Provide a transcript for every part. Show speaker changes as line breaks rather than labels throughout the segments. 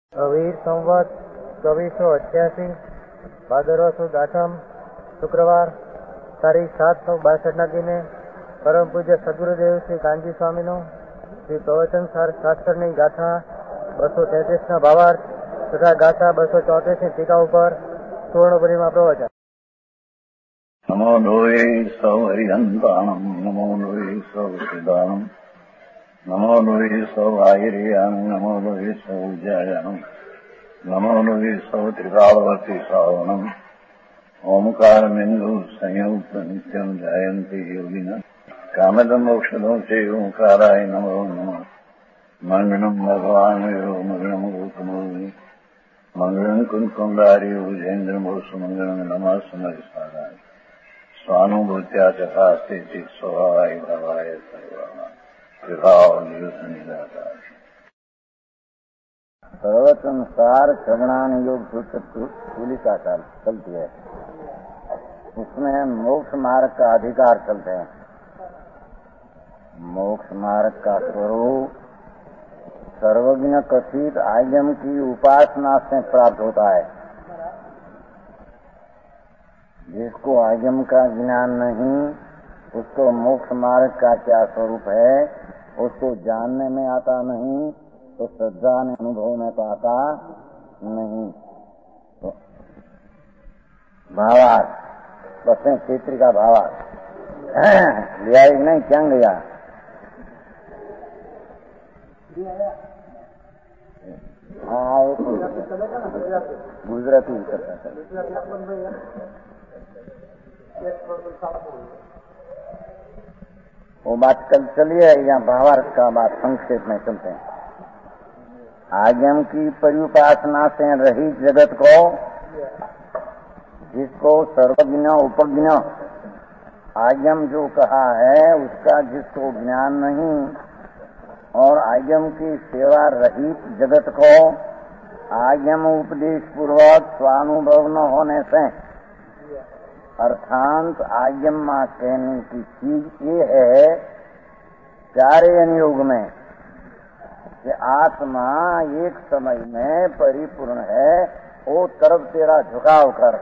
वीर संवत 2488 ભાદરવા સુદ આઠમ શુક્રવાર તારીખ 7/9/62 દિને પરમ પૂજ્ય સદગુરુદેવ શ્રી કાનજી સ્વામીનું શ્રી પ્રવચન સાર શાસ્ત્રની ગાથા 233ના ભાવાર્થ તથા ગાથા 234ની ટીકા ઉપર સુવર્ણપુરીમાં પ્રવચન.
નમો લોહે સૌ હરિહંતાણમ નમો લોહે સૌ સિદાનમ નમો લોહે સૌ આયર્યાણમ નમો લોહે સૌ જયાણમ નમો લોહે સૌ ત્રિકાળવતી સાવણમ ઓમકારમિંદુ સંયુક્ત નિત્યમ જાયંતિ યોગિના કામદમ મોક્ષદો છે ઓંકારાય નમો નમઃ. મંગળમ ભગવાન મંગળમ ગૌતમોની મંગળમ કુંકુંડારી ભુજેન્દ્રમો સુમંગળમ નમઃ સમરિસારાય स्वानुभूत्या चकास्ते चित स्वभावाय भवाय सर्वाना विभाव निदाता.
सर्वसंसार श्रवणान योग सूलिका चलती है, उसमें मोक्ष मार्ग का अधिकार चलते हैं. मोक्ष मार्ग का स्वरूप सर्वज्ञ कथित आयम की उपासना से प्राप्त होता है. जिसको आगम का ज्ञान नहीं उसको मोक्ष मार्ग का क्या स्वरूप है उसको जानने में आता नहीं, तो श्रद्धा ने अनुभव में तो आता नहीं. तो भावार्थ बसें क्षेत्र का भावार्थ लिया ही नहीं, क्या गया हाँ गुजराती वो बात कल चलिए, या भावार्थ का बात संक्षेप में चलते हैं. आगम की परिउपासना से रहित जगत को, जिसको सर्वज्ञ उपज्ञ आगम जो कहा है उसका जिसको ज्ञान नहीं, और आगम की सेवा रहित जगत को आगम उपदेश पूर्वक स्वानुभव न होने से, अर्थात आगम कहने की चीज ये है चारे अनुयोग में कि आत्मा एक समय में परिपूर्ण है. वो तरफ तेरा झुकाव कर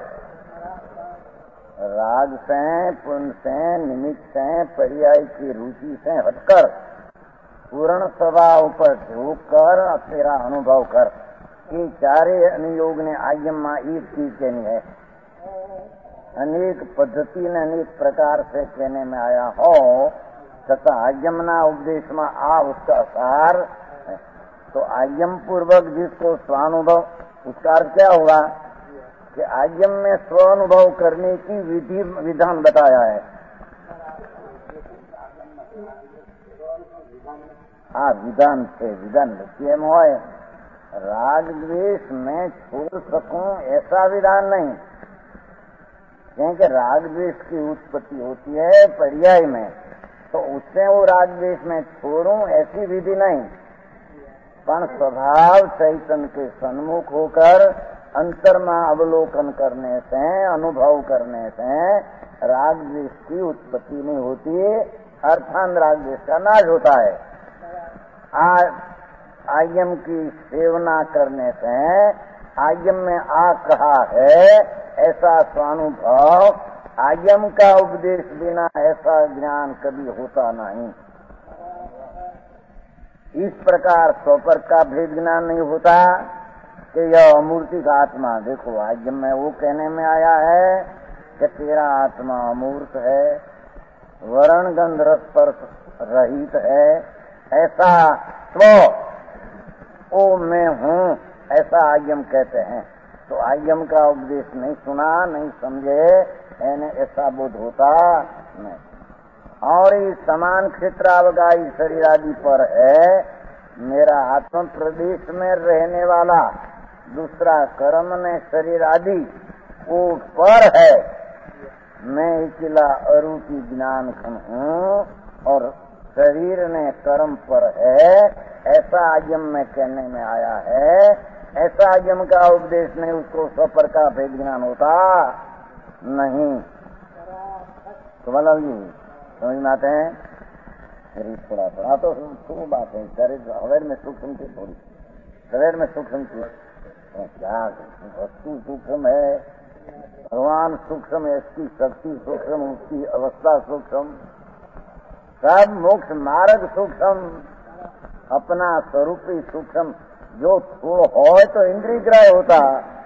राग से, पुण्य से, निमित्त से, पर्याय की रुचि से हटकर पूर्ण स्वभाव पर झुक कर तेरा अनुभव कर. ये चारे अनुयोग ने आगम एक चीज कहनी है. अनेक पद्धति ने अनेक प्रकार से कहने में आया हो तथा आगमना उपदेश में आ उसका सार है. तो आगम पूर्वक जिसको स्वानुभव, उसका अर्थ क्या हुआ कि आगम में स्वानुभव करने की विधि विधान बताया है. हाँ विधान से विधान केम हो राग द्वेष में छोड़ सकूं ऐसा विधान नहीं, क्योंकि राग द्वेष की उत्पत्ति होती है पर्याय में, तो उससे वो राग द्वेष में छोड़ूं ऐसी विधि नहीं, पर स्वभाव चैतन्य के सन्मुख होकर अंतर में अवलोकन करने से, अनुभव करने से राग द्वेष की उत्पत्ति नहीं होती, अर्थात राग द्वेष का नाश होता है. आगम की सेवना करने से आगम में आ कहा है ऐसा स्वानुभव, आगम का उपदेश बिना ऐसा ज्ञान कभी होता नहीं. इस प्रकार स्वपर का भेद ज्ञान नहीं होता कि यह अमूर्ति का आत्मा. देखो आगम में वो कहने में आया है कि तेरा आत्मा अमूर्त है, वर्ण गंध रस स्पर्श रहित है, ऐसा स्व ओ मैं हूँ ऐसा आगम कहते हैं. तो आगम का उपदेश नहीं सुना, नहीं समझे, यानी ऐसा बोध होता नहीं. और इस समान क्षेत्र अवगाही शरीर आदि पर है. मेरा आत्म प्रदेश में रहने वाला दूसरा कर्म ने शरीर आदि वो पर है. मैं अकेला अरूपी ज्ञान खन हूँ और शरीर ने कर्म पर है, ऐसा आगम में कहने में आया है. ऐसा आगम का उपदेश नहीं, उसको स्वपर का भेद ज्ञान होता नहीं. तो मतलब जी समझ में आते हैं थोड़ा थोड़ा तो बात है, शरीर हवेर में सूक्ष्म से थोड़ी शरीर में सूक्ष्म चीज क्या वस्तु सूक्ष्म है, भगवान सूक्ष्म है, इसकी शक्ति सूक्ष्म, उसकी अवस्था सूक्ष्म, सब मोक्ष मार्ग सूक्ष्म, अपना स्वरूप ही सूक्ष्म। जो थोड़ा हो तो इंद्रिय ग्राह्य होता,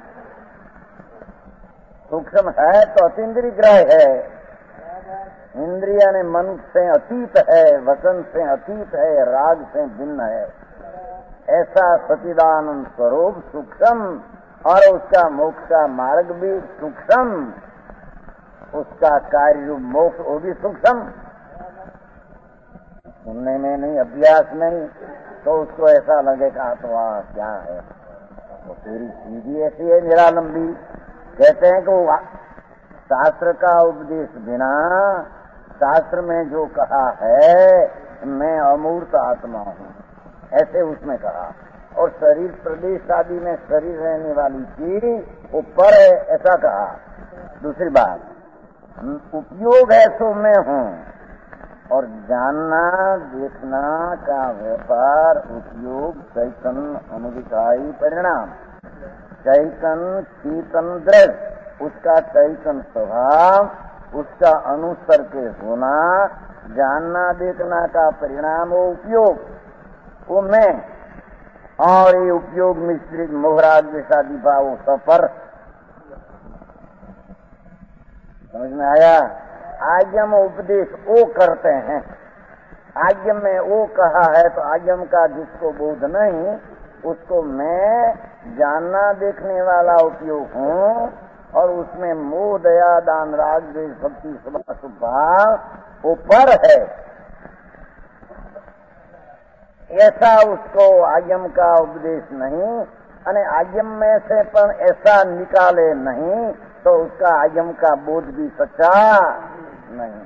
सूक्ष्म है तो अतीन्द्रिय ग्राह्य है। इंद्रिया ने मन से अतीत है, वचन से अतीत है, राग से भिन्न है। ऐसा सच्चिदानंद स्वरूप सूक्ष्म और उसका मोक्ष का मार्ग भी सूक्ष्म, उसका कार्य रूप मोक्ष वो भी सूक्ष्म। सुनने में नहीं, अभ्यास नहीं, तो उसको ऐसा लगेगा तो क्या है, तो तेरी सीधी ऐसी है निरालंबी। कहते हैं कि वो शास्त्र का उपदेश बिना शास्त्र में जो कहा है मैं अमूर्त आत्मा हूँ, ऐसे उसमें कहा। और शरीर प्रदेश आदि में शरीर रहने वाली चीज ऊपर है, ऐसा कहा। दूसरी बात, उपयोग है सो मैं हूँ, और जानना देखना का व्यापार उपयोग चैतन्य अनुविकाई परिणाम, चैतन्य चेतन दृश्य, उसका चैतन्य स्वभाव, उसका अनुसर के होना, जानना देखना का परिणाम वो उपयोग, वो मैं। और ये उपयोग मिश्रित मोहराज जैसा दीपा वो सफर, समझ में आया। आगम उपदेश वो करते हैं, आगम में वो कहा है तो आगम का जिसको बोध नहीं उसको मैं जानना देखने वाला उपयोग हूँ, और उसमें मोह दया दान राग द्वेष भक्ति सभा सुभाव ऊपर है, ऐसा उसको आगम का उपदेश नहीं। अने आगम में से पर ऐसा निकाले नहीं तो उसका आगम का बोध भी सच्चा नहीं।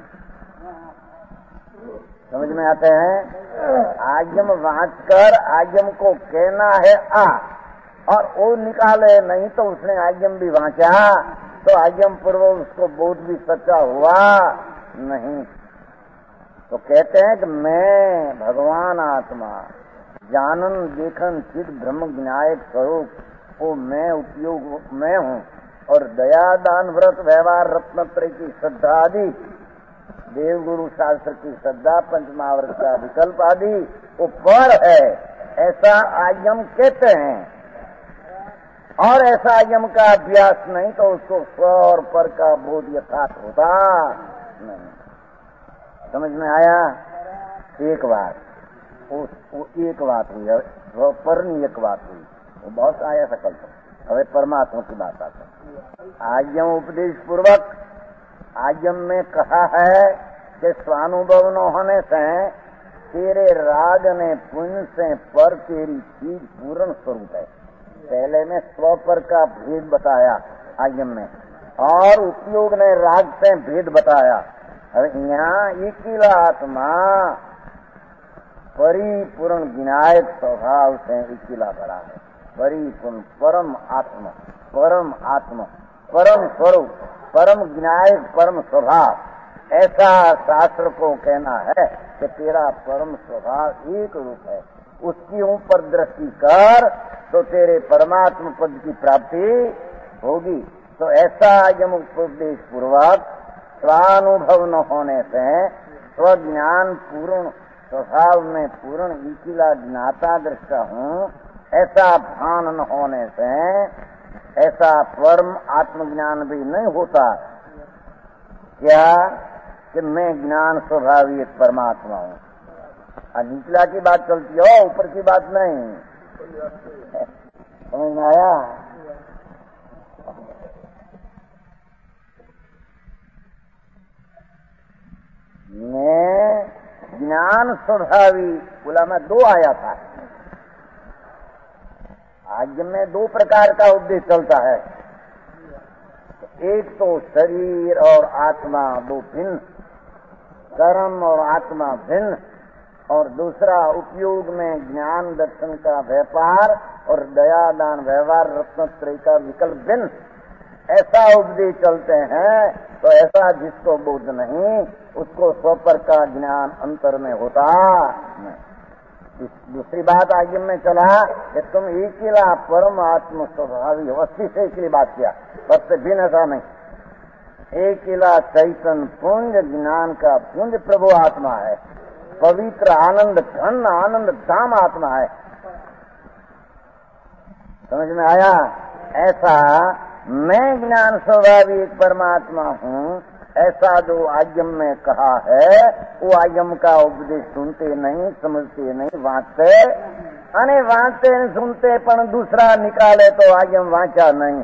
समझ में आते हैं। आगम वाँच कर आगम को कहना है आ, और वो निकाले नहीं तो उसने आगम भी वाँचा तो आगम पूर्व उसको बोध भी सच्चा हुआ नहीं। तो कहते हैं कि मैं भगवान आत्मा जानन देखन चिद ब्रह्म ज्ञायक स्वरूप, वो मैं उपयोग मैं हूँ। और दया दान व्रत व्यवहार रत्नत्रय की श्रद्धा आदि, देवगुरु शास्त्र की श्रद्धा, पंचमहाव्रत का विकल्प आदि ऊपर है, ऐसा आगम कहते हैं। और ऐसा आगम का अभ्यास नहीं तो उसको स्व और पर का बोध यथार्थ होता नहीं। समझ में आया। एक बात वो एक बात हुई, वो पर नहीं एक बात हुई, वो बहुत आया सकल तो। अब परमात्मा की बात आती है। आगम उपदेश पूर्वक आगम में कहा है कि स्वानुभव न होने से तेरे राग ने पुण्य से पर तेरी चीज पूर्ण स्वरूप है। पहले में स्व पर का भेद बताया आगम में, और उपयोग ने राग से भेद बताया। अब यहाँ इकिला आत्मा परिपूर्ण विनायक स्वभाव से इकिला बड़ा है, परिपूर्ण परम आत्मा, परम आत्मा, परम स्वरूप, परम विनायक, परम स्वभाव। ऐसा शास्त्र को कहना है कि तेरा परम स्वभाव एक रूप है, उसकी ऊपर दृष्टि कर तो तेरे परमात्मा पद की प्राप्ति होगी। तो ऐसा आगम उपदेश पूर्वक स्वानुभव न होने से स्वज्ञान पूर्ण स्वभाव में पूर्ण इकिला ज्ञाता दृष्टा हूँ, ऐसा भान न होने से ऐसा परम आत्मज्ञान भी नहीं होता। क्या कि मैं ज्ञान स्वभावी एक परमात्मा हूँ। निचला की बात चलती हो, ऊपर की बात नहीं। समझ में आया। मैं ज्ञान स्वभावी बोला, मैं दो आया था। आज में दो प्रकार का उपदेश चलता है। एक तो शरीर और आत्मा दो भिन्न, कर्म और आत्मा भिन्न, और दूसरा उपयोग में ज्ञान दर्शन का व्यापार और दया दान व्यवहार रत्नत्रय का विकल्प भिन्न। ऐसा उपदेश चलते हैं। तो ऐसा जिसको बोध नहीं उसको स्वपर का ज्ञान अंतर में होता नहीं। दूसरी बात आगे में चला कि तुम अकेला परमात्मा स्वभावी हो, 80 से अकेली बात किया, बस से भिन्न ऐसा नहीं। अकेला चैतन्य पुंज ज्ञान का पुंज प्रभु आत्मा है, पवित्र आनंद घन आनंद धाम आत्मा है। समझ में आया? ऐसा मैं ज्ञान स्वभावी एक परमात्मा हूँ, ऐसा जो आयम में कहा है वो आयम का उपदेश सुनते नहीं, समझते नहीं, वांचते अने वांचते सुनते पण दूसरा निकाले तो आयम वांचा नहीं।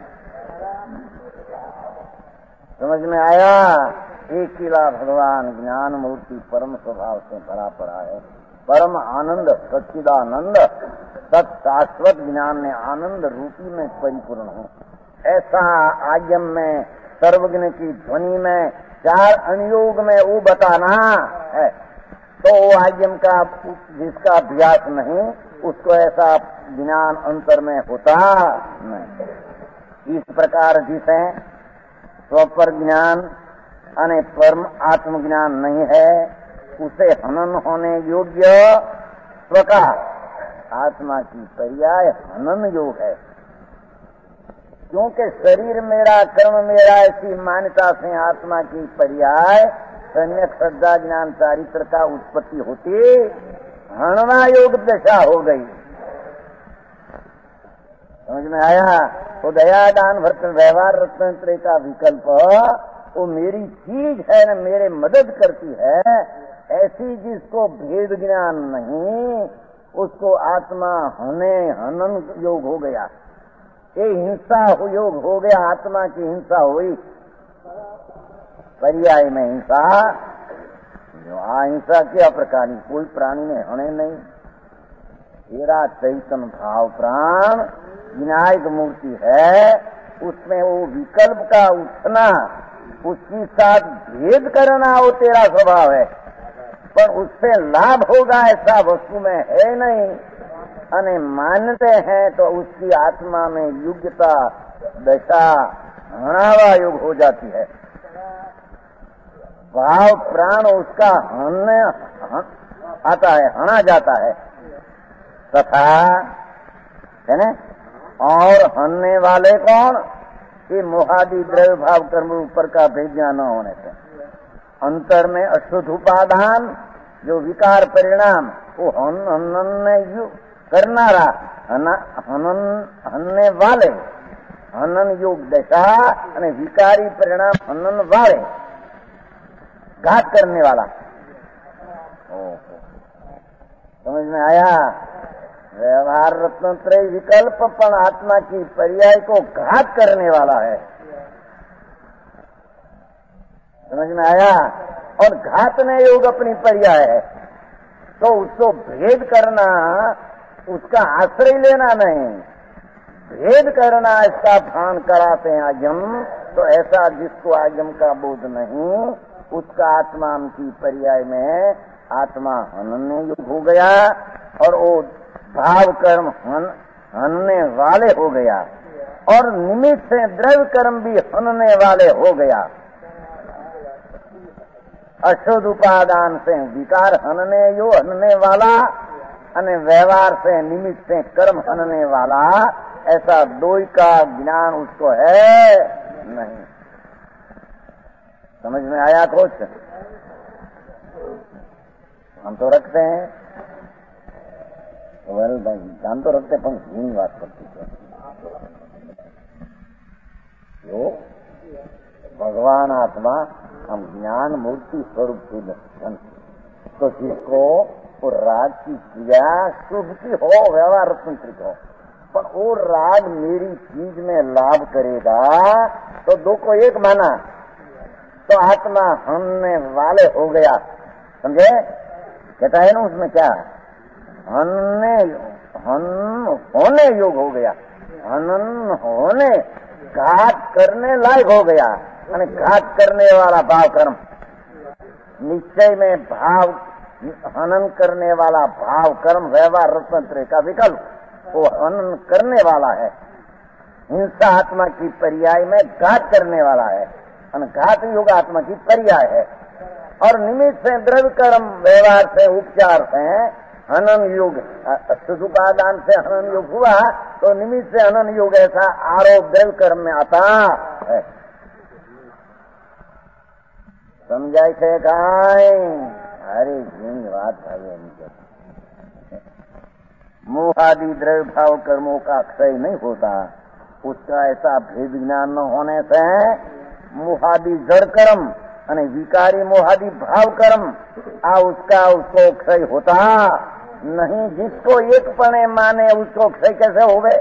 समझ में आया? एक किला भगवान ज्ञान मूर्ति परम स्वभाव से भरा पड़ा है, परम आनंद सच्चिदानंद सत शाश्वत ज्ञान ने आनंद रूपी में परिपूर्ण हो। ऐसा आयम में सर्वज्ञ की ध्वनि में 4 अनुयोग में वो बताना है, तो वो आयम का जिसका अभ्यास नहीं उसको ऐसा ज्ञान अंतर में होता नहीं। इस प्रकार जिसे स्वपर ज्ञान अने परम आत्मज्ञान नहीं है उसे हनन होने योग्य प्रकार आत्मा की पर्याय हनन योग है। क्योंकि शरीर मेरा कर्म मेरा ऐसी मान्यता से आत्मा की पर्याय सम्यक श्रद्धा ज्ञान चारित्र का उत्पत्ति होती हणवा योग दशा हो गई। समझ में आया? तो दया दान वर्त व्यवहार रत्न का विकल्प वो मेरी चीज है न मेरे मदद करती है, ऐसी जिसको भेद ज्ञान नहीं उसको आत्मा होने हनन योग हो गया। ये हिंसा योग हो गया, आत्मा की हिंसा हुई, पर्याय में हिंसा। जो अहिंसा क्या प्रकार कोई प्राणी ने हणे नहीं। तेरा चैतन्य भाव प्राण विनायक मूर्ति है, उसमें वो विकल्प का उठना उसके साथ भेद करना वो तेरा स्वभाव है, पर उससे लाभ होगा ऐसा वस्तु में है नहीं। अने मानते हैं तो उसकी आत्मा में युगता दशा हणावा युग हो जाती है। भाव प्राण उसका हनने आता है, हना जाता है तथा है न। और हनने वाले कौन? ये मोहादि द्रव्य भाव कर्म ऊपर का भेजा न होने से अंतर में अशुद्ध उपादान जो विकार परिणाम वो हनन करनारा हनने वाले हनन योग दशा અને विकारी परिणाम हनन वाले घात करने वाला। समझ में आया? व्यवहार रत्नत्रय विकल्प पण आत्मा की पर्याय को घात करने वाला है। समझ में आया? और घात ने योग अपनी पर्याय है, तो उसको भेद करना उसका आश्रय लेना नहीं, भेद करना इसका भान कराते हैं आजम। तो ऐसा जिसको आजम का बोध नहीं उसका आत्मा की पर्याय में आत्मा हनने युग हो गया और वो भाव कर्म हनने वाले हो गया और निमित्त से द्रव्य कर्म भी हनने वाले हो गया। अशुद्ध उपादान से विकार हनने वाला अने व्यवहार से निमित्त से कर्म हनने वाला, ऐसा दोई का ज्ञान उसको है नहीं। समझ में आया कुछ? हम तो रखते हैं, ध्यान तो रखते पर घीनी बात करती है। जो भगवान आत्मा हम ज्ञान मूर्ति स्वरूप से दर्शन, तो जिसको वो राग की क्रिया शुभ की हो, व्यवहार रत्नत्रिक हो, पर वो राग मेरी चीज में लाभ करेगा तो दो को एक माना तो आत्मा हनने वाले हो गया। समझे? कहता है ना उसमें क्या होने योग हो गया, हनन होने घात करने लायक हो गया। घात करने वाला भाव कर्म निश्चय में भाव हनन करने वाला भाव कर्म व्यवहार रत्नत्रय का विकल्प वो हनन करने वाला है। हिंसा आत्मा की पर्याय में घात करने वाला है, घात योग आत्मा की पर्याय है। और निमित्त से द्रव्य कर्म व्यवहार से उपचार से हनन युग, सुसुपादान से हनन युग हुआ तो निमित्त से हनन युग, ऐसा आरोप द्रव्य कर्म में आता है। समझाई थे काय? अरे जिन बात भाई मोहादि द्रव्य भाव कर्मों का क्षय नहीं होता, उसका ऐसा भेद ज्ञान न होने से मोहादि जड़ कर्म અને विकारी मोहादि भाव कर्म उसको क्षय होता नहीं। जिसको एक पने माने उसको क्षय कैसे होवे?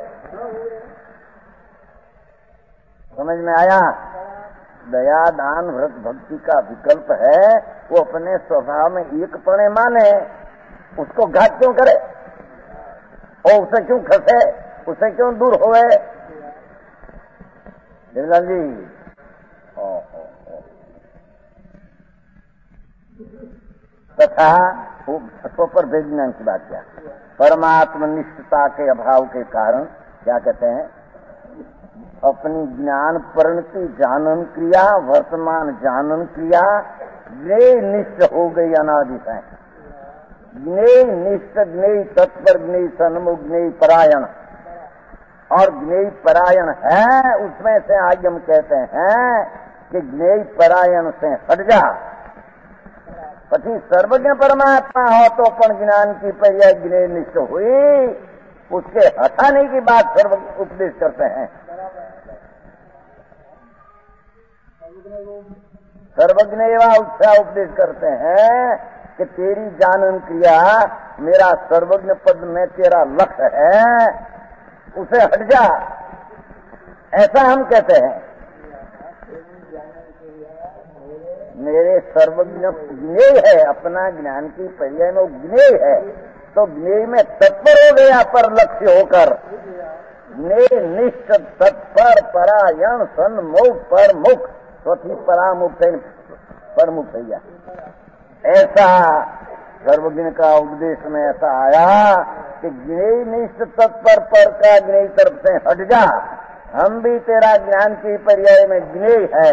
समझ में आया? दया दान व्रत भक्ति का विकल्प है, वो अपने स्वभाव में एक पने माने, उसको घात क्यों करे और उसे क्यों खसे, उसे क्यों दूर होवे? देवलाल जी तथा पर विज्ञान की बात क्या, परमात्म निष्ठता के अभाव के कारण क्या कहते हैं, अपनी ज्ञान परिणति जानन क्रिया वर्तमान जानन क्रिया ज्ञेय निष्ठ हो गई अनादि है। ज्ञेय निष्ठ ज्ञेय तत्पर ज्ञेय सन्मुख ज्ञेय परायण, और ज्ञेय परायण है उसमें से आज हम कहते हैं कि ज्ञेय परायण से हट जा। પછી सर्वज्ञ परमात्मा हो तो पण ज्ञान की पर्याय ज्ञेय निष्ठ हुई, उसके हटाने की बात सर्व उपदेश करते हैं। सर्वज्ञ एवं उत्साह उपदेश करते हैं कि तेरी जानन क्रिया मेरा सर्वज्ञ पद में तेरा लक्ष्य है, उसे हट जा, ऐसा हम कहते हैं। मेरे सर्वज्ञ ज्ञेय है, अपना ज्ञान की पर्याय में ज्ञेय है, तो ज्ञेय में तत्पर हो गया पर लक्ष्य होकर, ज्ञेय निष्ठ तत्पर परायण सन्मुख परमुख, चौथी परामुख परमुख भैया, ऐसा सर्वज्ञ का उपदेश में ऐसा आया कि ज्ञेय निष्ठ तत्पर पर का ज्ञेय तरफ से हट जा, हम भी तेरा ज्ञान की पर्याय में ज्ञेय है।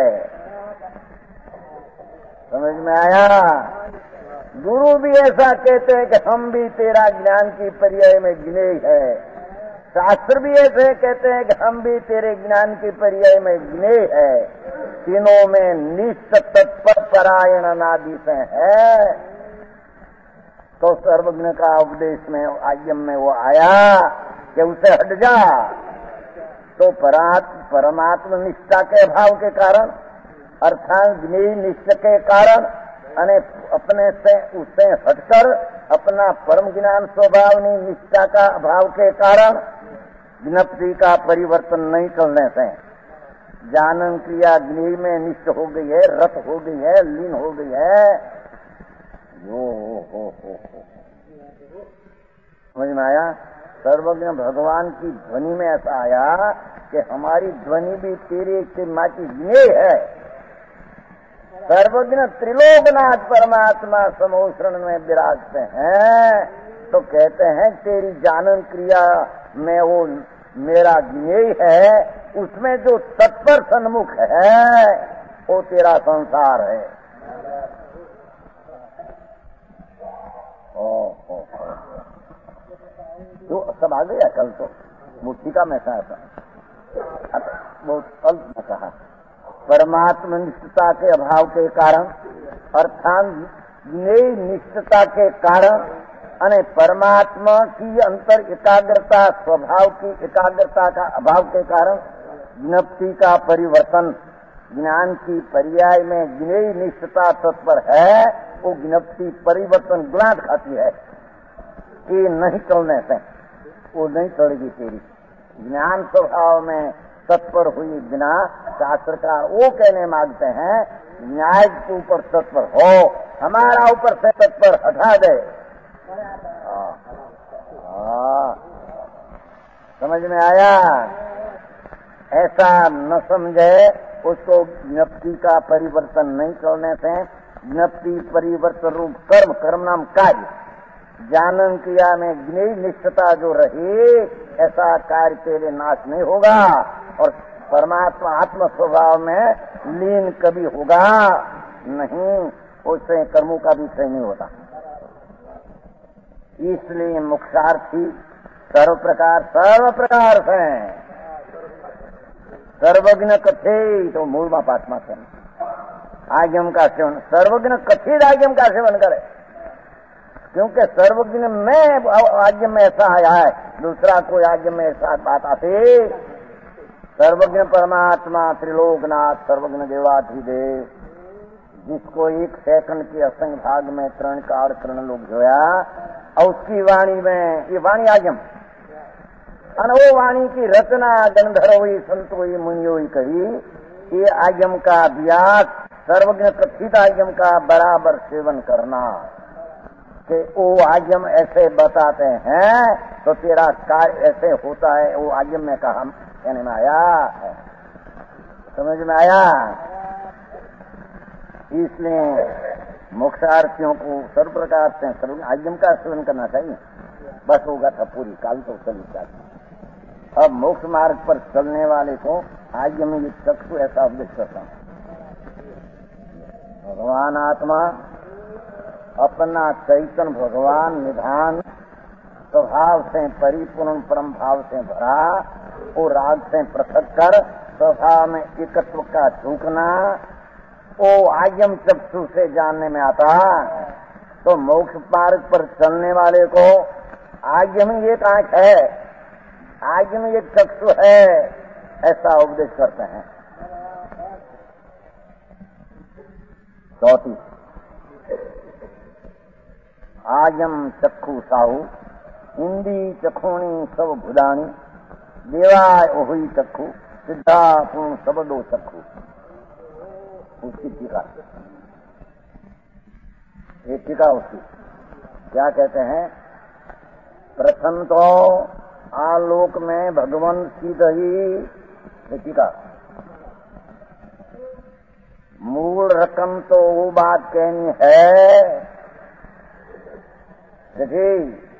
समझ में आया? गुरु भी ऐसा कहते हैं कि हम भी तेरा ज्ञान की पर्याय में ज्ञेय है, शास्त्र भी ऐसे कहते हैं कि हम भी तेरे ज्ञान की पर्याय में ज्ञेय है। तीनों में निष्ठ तत्पर परायण अनादि से है। तो सर्वज्ञ का उपदेश में आयम में वो आया कि उसे हट जा, तो परमात्म निष्ठा के अभाव के कारण अर्थात ज्ञेय निष्ठ के कारण अने अपने से उससे हटकर अपना परम ज्ञान स्वभावनी निष्ठा का अभाव के कारण ज्ञप्ति का परिवर्तन नहीं करने से जानन क्रिया ज्ञेय में निष्ठ हो गई है, रत हो गई है, लीन हो गई है। हो समझ में आया? सर्वज्ञ भगवान की ध्वनि में ऐसा आया कि हमारी ध्वनि भी तेरे से माची ज्ञेय है। सर्वज्ञ त्रिलोकनाथ परमात्मा समोषण में विराजते हैं, तो कहते हैं तेरी जानन क्रिया में वो मेरा ज्ञेय है, उसमें जो तत्पर सन्मुख है वो तेरा संसार है। तो सब आ गया कल तो मूर्ति का मैं कहा बहुत अल्प में कहा, परमात्म निष्ठता के अभाव के कारण अर्थात ज्ञेय निष्ठता के कारण अने परमात्मा की अंतर एकाग्रता स्वभाव की एकाग्रता का अभाव के कारण ज्ञप्ति का परिवर्तन ज्ञान की पर्याय में ज्ञेय निष्ठता तत्पर है, वो ज्ञप्ति परिवर्तन गुणाद खाती है कि नहीं चलने से वो नहीं चलेगी तेरी। ज्ञान स्वभाव में तत्पर हुई बिना शास्त्रकार वो कहने मांगते हैं न्याय के ऊपर तत्पर हो, हमारा ऊपर से तत्पर हटा दे। समझ में आया? ऐसा न समझे उसको ज्ञप्ति का परिवर्तन नहीं करने से ज्ञप्ति परिवर्तन रूप कर्म, कर्म नाम कार्य, जानन क्रिया में ज्ञेय निष्ठता जो रही ऐसा कार्य तेरे नाश नहीं होगा और परमात्मा आत्म स्वभाव में लीन कभी होगा नहीं, उससे कर्मों का भी क्षय नहीं होता। इसलिए मोक्षार्थी सर्व प्रकार से सर्वज्ञ कथे तो मूल में पात्मा से आज्ञम का सेवन, सर्वज्ञ कथित आज्ञम का सेवन करे, क्योंकि सर्वज्ञ में आज्ञ में ऐसा आया है, दूसरा कोई आज्ञ में ऐसा बात आती। सर्वज्ञ परमात्मा त्रिलोकनाथ सर्वज्ञ देवाधिदेव, जिसको एक सेकंड के असंग भाग में तरण कार करण लोग जोया, और उसकी वाणी में ये वाणी आज्ञम, और वो वाणी की रचना गंधर्व हुई, संत हुई, मुनि हुई कही, ये आज्ञम का अभ्यास सर्वज्ञ कथित आज्ञम का बराबर सेवन करना, कि वो आज्ञम ऐसे बताते हैं तो तेरा कार्य ऐसे होता है, वो आज्ञम में कहा कहने में आया है, समझ में आया। इसलिए मोक्षार्थियों को सर्व प्रकार से सर्व आज्ञम का सेवन करना चाहिए, बस होगा था पूरी काल तो चल जाती। अब मोक्ष मार्ग पर चलने वाले को आज्ञम ये चक्षु ऐसा उपदेश करता हूं। भगवान आत्मा अपना चैतन्य भगवान निधान स्वभाव से परिपूर्ण परम भाव से भरा, वो राग से पृथक कर स्वभाव में एकत्व का झुकना, वो आज्ञम चक्षु से जानने में आता। तो मोक्ष मार्ग पर चलने वाले को आज्ञम एक आंख है, आज्ञम एक चक्षु है, ऐसा उपदेश करते हैं। चौथी आज्ञम चक्षु साहू इंदी चखोणी सब भुदानी देवाय ओही चक्षु सिद्धा पूर्ण सबदो चक्षु। उसकी टीका, ये टीका उसकी क्या कहते हैं? प्रथम तो आलोक में भगवान सीध ही टीका, मूल रकम तो वो बात कहनी है। देखिए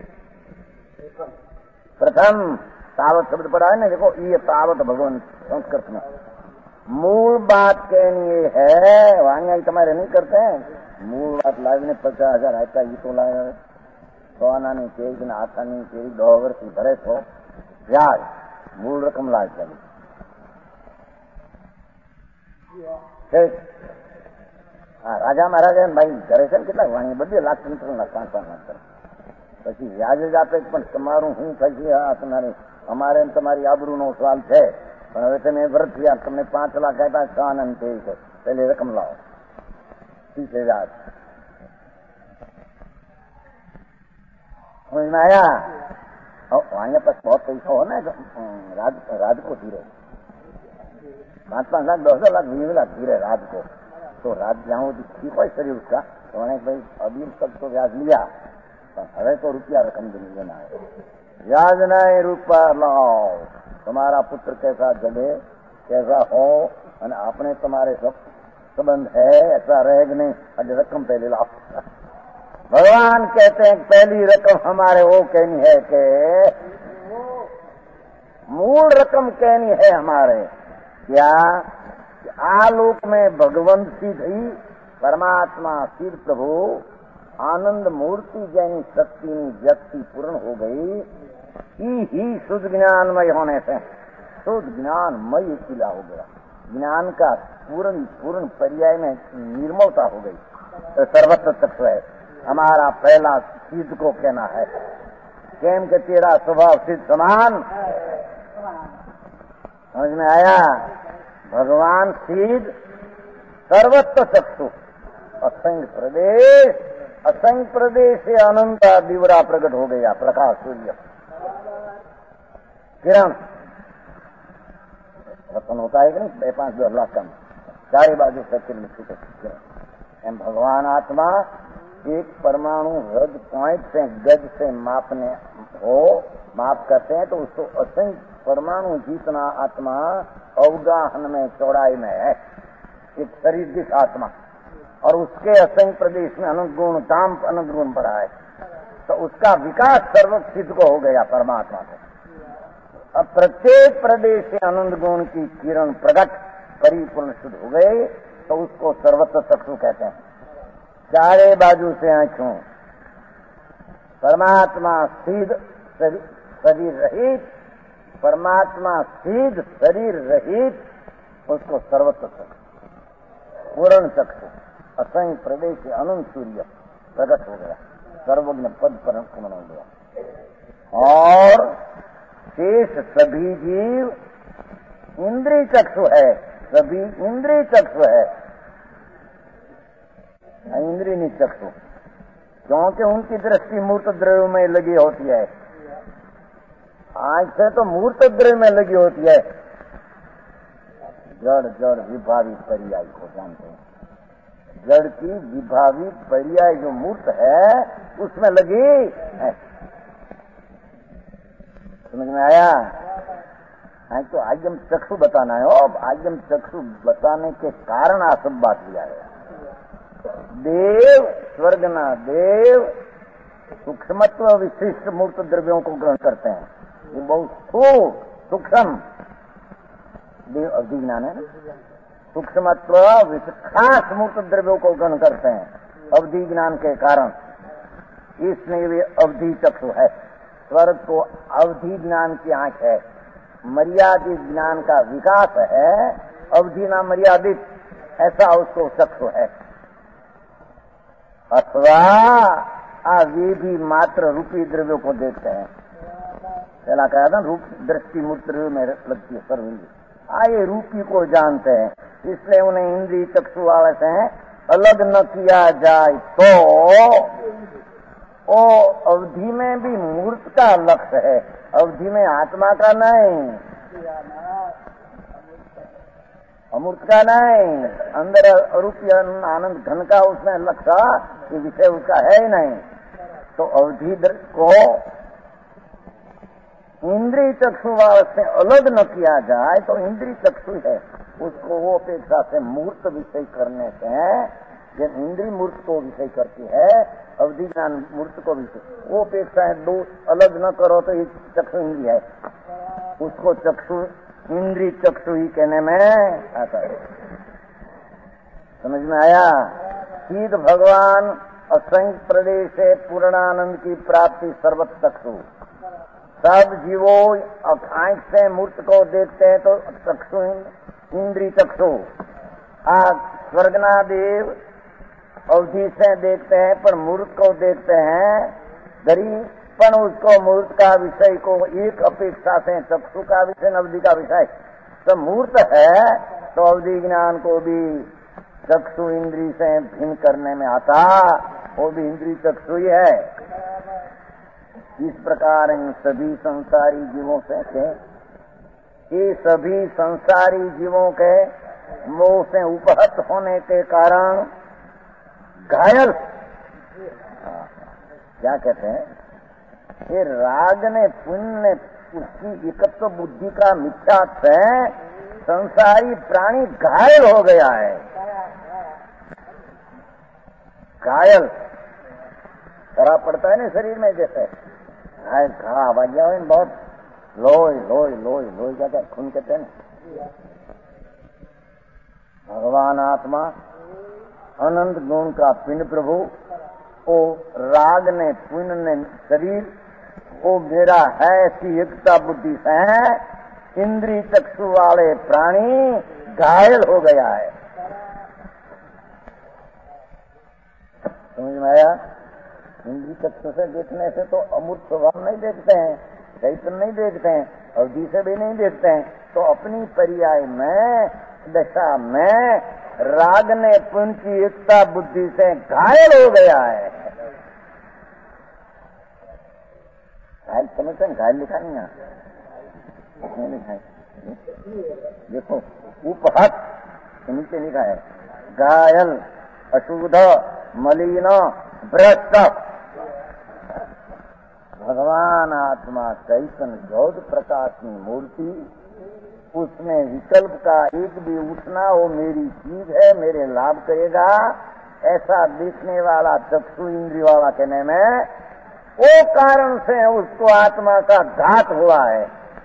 प्रथम तावत शब्द पढ़ा है ना, देखो ये तावत भगवान संस्कृत में मूल बात कहनी ये है, वहां तुम्हारे नहीं करते हैं। मूल बात लाने 50,000 आता ये तो लाया तो आना नहीं चाहिए ना, आता नहीं चाहिए 2 वर्ष भरे तो व्याज मूल रकम लाए चाहिए। राजा महाराजा भाई घरे છે કેટલા વાણી બધે લાખ ના 5-5 લાખ પછી વ્યાજ જ આપે, પણ તમારું શું થશે? તમારે અમારે તમારી આબરૂનો સવાલ છે, પણ હવે તમે વ્રત થયા, તમને 5 લાખ આપ્યા, 6 આનંદ થઈ છે, પહેલી રકમ લાવો 30,000 समझ में आया। वहां पास बहुत पैसा हो ना, राज को धीरे 5-5 लाख 10 लाख 20 लाख धीरे राज को, तो राज जहाँ ठीक हो शरीर उसका, तो मैंने भाई अभी तक तो व्याज लिया, હવે तो रुपया रकम देना है, व्याज नहीं रुपया लाओ। तुम्हारा पुत्र कैसा जले कैसा हो, आपने तुम्हारे सब संबंध है, ऐसा रहेगा नहीं, आज रकम पहले लाओ। भगवान कहते हैं पहली रकम हमारे वो कहनी है कि मूल रकम कहनी है हमारे क्या? आलोक में भगवंत सिद्ध ही परमात्मा सिद्ध प्रभु आनंद मूर्ति जैनी शक्ति व्यक्ति पूर्ण हो गई, ही शुद्ध ज्ञानमय होने से शुद्ध ज्ञानमय किला हो गया, ज्ञान का पूर्ण पर्याय में निर्मलता हो गई, तो सर्वत्र तत्व है। हमारा पहला सिद्ध को कहना है, केम के तेरा स्वभाव सिद्ध समान, समझ में आया? भगवान सिद्ध सर्वत्र चक्षु, असंख्य प्रदेश से अनंत दिवरा प्रकट हो गया, प्रकाश सूर्य किरण रतन होता है कि नहीं, 5-10 लाख का चारे बाजू से किरण। भगवान आत्मा एक परमाणु हृदय पॉइंट से गज से मापने हो माप करते हैं, तो उसको असंख्य परमाणु जितना आत्मा अवगाहन में चौड़ाई में है, एक शरीर जिस आत्मा, और उसके असंख्य प्रदेश में अनंत गुण ताम अनंत गुण बढ़ा है, तो उसका विकास सर्व सिद्ध को हो गया परमात्मा से। अब प्रत्येक प्रदेश से अनंत गुण की किरण प्रकट परिपूर्ण शुद्ध हो गए, तो उसको सर्वत्र चक्षु कहते हैं। चारे बाजू से आंखों परमात्मा सिद्ध शरीर रहित, परमात्मा सिद्ध शरीर रहित, उसको सर्वत्र चक्षु, पूर्ण चक्षु, असंग प्रदेश से अनंत सूर्य प्रकट हो गया, सर्वज्ञ पद पर हो गया। और शेष सभी जीव इंद्रिय चक्षु है, सभी इंद्रिय चक्षु है, इंद्रिय नहीं चक्षु, क्योंकि उनकी दृष्टि मूर्त द्रव्य में लगी होती है। आंख से तो मूर्त द्रव्य में लगी होती है, जड़ जड़ विभावी पर्याय को जानते हैं, जड़ की विभावी पर्याय जो मूर्त है उसमें लगी है। समझ में आया? तो आगम चक्षु बताना है, और आगम चक्षु बताने के कारण आ सब बात लिया है। देव स्वर्ग ना देव सूक्ष्मत्व विशिष्ट मूर्त द्रव्यों को ग्रहण करते हैं, ये बहुत सूक्ष्म देव अवधि ज्ञान है ना, सूक्ष्मत्व खास मूर्त द्रव्यों को ग्रहण करते हैं अवधि ज्ञान के कारण, इसलिए वे अवधि चक्षु है। स्वर्ग को अवधि ज्ञान की आंख है, मर्यादित ज्ञान का विकास है, अवधि ना मर्यादित, ऐसा उसको चक्षु है। अथवा वे भी मात्र रूपी द्रव्यों को देखते हैं, पहला कहा था रूप दृष्टि मूर्त द्रव्य में लगती है सर्व, ये रूपी को जानते हैं, इसलिए उन्हें इंद्रिय चक्षु वाले से अलग न किया जाए तो वो अवधि में भी मूर्त का लक्ष्य है, अवधि में आत्मा का नहीं, अमूर्त का नहीं, अंदर रूपी आनंद घन का उसमें लक्ष्य ये विषय उसका है ही नहीं। तो अवधि को इंद्रिय चक्षु से अलग न किया जाए तो इंद्रिय चक्षु है, उसको वो अपेक्षा से मूर्त विषय करने से, जब इंद्रिय मूर्त को विषय करती है, अवधि ज्ञान मूर्त को विषय, वो अपेक्षा है दो अलग न करो तो एक चक्षु इंद्रिय है, उसको चक्षु इंद्रिय चक्षु ही कहने में आता है। समझ में आया? सीध भगवान असंख्य प्रदेश से पूर्णानंद की प्राप्ति सर्वत्र चक्षु, सब जीवों आंख से मूर्त को देखते हैं तो चक्षु इंद्रिय चक्षु, स्वर्गना देव अवधि से देखते हैं पर मूर्त को देखते हैं, गरीबपन उसको मूर्त का विषय को एक अपेक्षा से चक्षु का विषय अवधि का विषय तो मूर्त है, तो अवधि ज्ञान को भी चक्षु इंद्रिय से भिन्न करने में आता, वो भी इंद्रिय चक्षु ही है। इस प्रकार इन सभी संसारी जीवों से ये सभी संसारी जीवों के मोह से उपहत होने के कारण घायल, क्या कहते हैं, ये राग ने पुण्य ने उसकी एकत्व बुद्धि का मिथ्या से संसारी प्राणी घायल हो गया है। घायल खराब पड़ता है ना शरीर में, जैसे घा बाजा बहुत लोई लोई लोई लोई जाता खून कहते हैं ना। भगवान आत्मा अनंत गुण का पिंड प्रभु, ओ राग ने पुण्य ने शरीर, वो मेरा है ऐसी एकता बुद्धि से इंद्रिय चक्षु वाले प्राणी घायल हो गया है। समझ में आया? इंद्रिय चक्षु से देखने से तो अमूर्त स्वभाव नहीं देखते हैं, चैतन्य नहीं देखते हैं, अवधि से भी नहीं देखते हैं, तो अपनी पर्याय में दशा में राग ने पुण्य की एकता बुद्धि से घायल हो गया है। घायल समझते हैं? घायल लिखा नहीं है, लिखा है, देखो उपहत नीचे लिखा है, घायल अशुद्ध मलिन भ्रष्ट। भगवान आत्मा चैतन्य गौद प्रकाश की मूर्ति, उसमें विकल्प का एक भी उठना वो मेरी चीज है, मेरे लाभ करेगा, ऐसा देखने वाला चक्षु इंद्रिय वाला कहने में वो कारण से उसको आत्मा का घात हुआ है,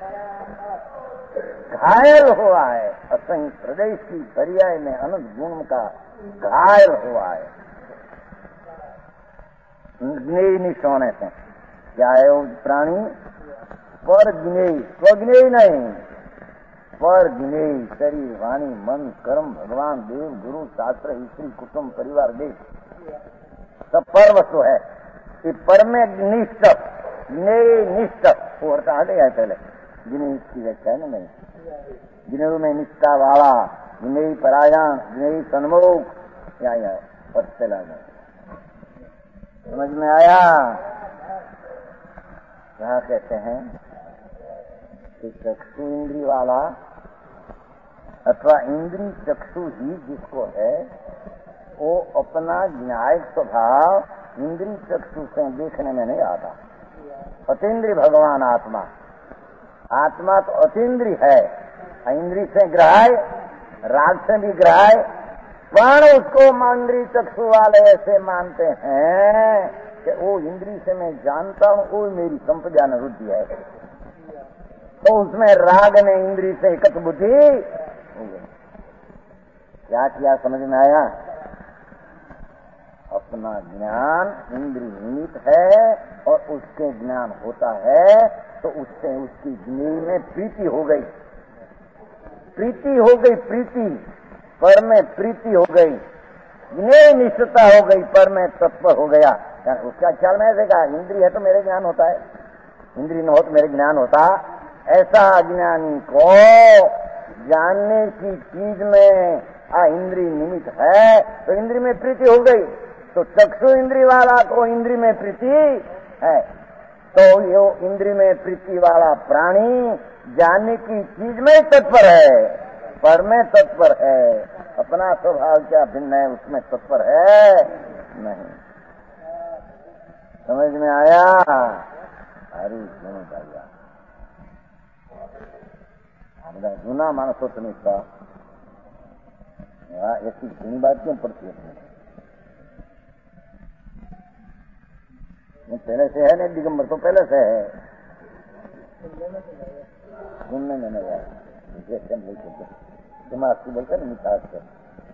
घायल हुआ है, असंख्य प्रदेश की पर्याय में अनंत गुण का घायल हुआ है। ज्ञेय निष्ठ होने से। क्या है वो प्राणी? पर ज्ञेय, स्वज्ञेय नहीं, पर ज्ञेय। शरीर, वाणी, मन, कर्म, भगवान, देव, गुरु, शास्त्र, स्त्री, कुटुंब, परिवार, देश, सब पर वस्तु है। कि पर में निष्ठ, ज्ञेय निष्ठ, वो अर्थ आ गया है पहले। जिन्हें इसकी व्याख्या है नहीं, जिन्हें में निष्ठा वाला, ज्ञेय परायण, ज्ञेय सन्मुख, या पद चला गया। समझ में आया? क्या कहते हैं कि चक्षु इंद्रिय वाला अथवा इंद्रिय चक्षु ही जिसको है, वो अपना न्यायिक स्वभाव इंद्रिय चक्षु से देखने में नहीं आता। अतीन्द्रिय भगवान आत्मा, आत्मा तो अतीन्द्रिय है, इंद्रिय से ग्राह्य, राग से भी ग्राह्य, पर उसको इंद्रिय चक्षु वाले ऐसे मानते हैं कि वो इंद्रिय से मैं जानता हूँ, वो मेरी संप्रज्ञान रुद्धि है। तो उसमें राग ने इंद्रिय से एकत्र बुद्धि हो गई। क्या किया? समझ में आया? अपना ज्ञान इंद्रिय निमित्त है और उसके ज्ञान होता है तो उससे उसकी ज्ञेय में प्रीति हो गई, प्रीति हो गई, प्रीति पर में प्रीति हो गई, ज्ञेय निष्ठता हो गई, पर में तत्व हो गया। उसका ख्याल में ऐसे कहा, इंद्रिय है तो मेरे ज्ञान होता है, इंद्रिय न हो तो मेरे ज्ञान होता। ऐसा अज्ञानी को जानने की चीज में इंद्रिय निमित्त है तो इंद्रिय में प्रीति हो गई। तो चक्षु इंद्रिय वाला को इंद्रिय में प्रीति है, तो ये इंद्रिय में प्रीति वाला प्राणी जानने की चीज में तत्पर है, पर में तत्पर है। अपना स्वभाव क्या भिन्न है, उसमें तत्पर है नहीं। समझ में आया? अरे समझ आया। जूना मानसो तुम्हें ऐसी घनी बात क्यों पड़ती है? पहले से है ना, दिगंबर तो पहले से है, सुनने में नहीं आया। दिमाग की बोलते ना मिठास से।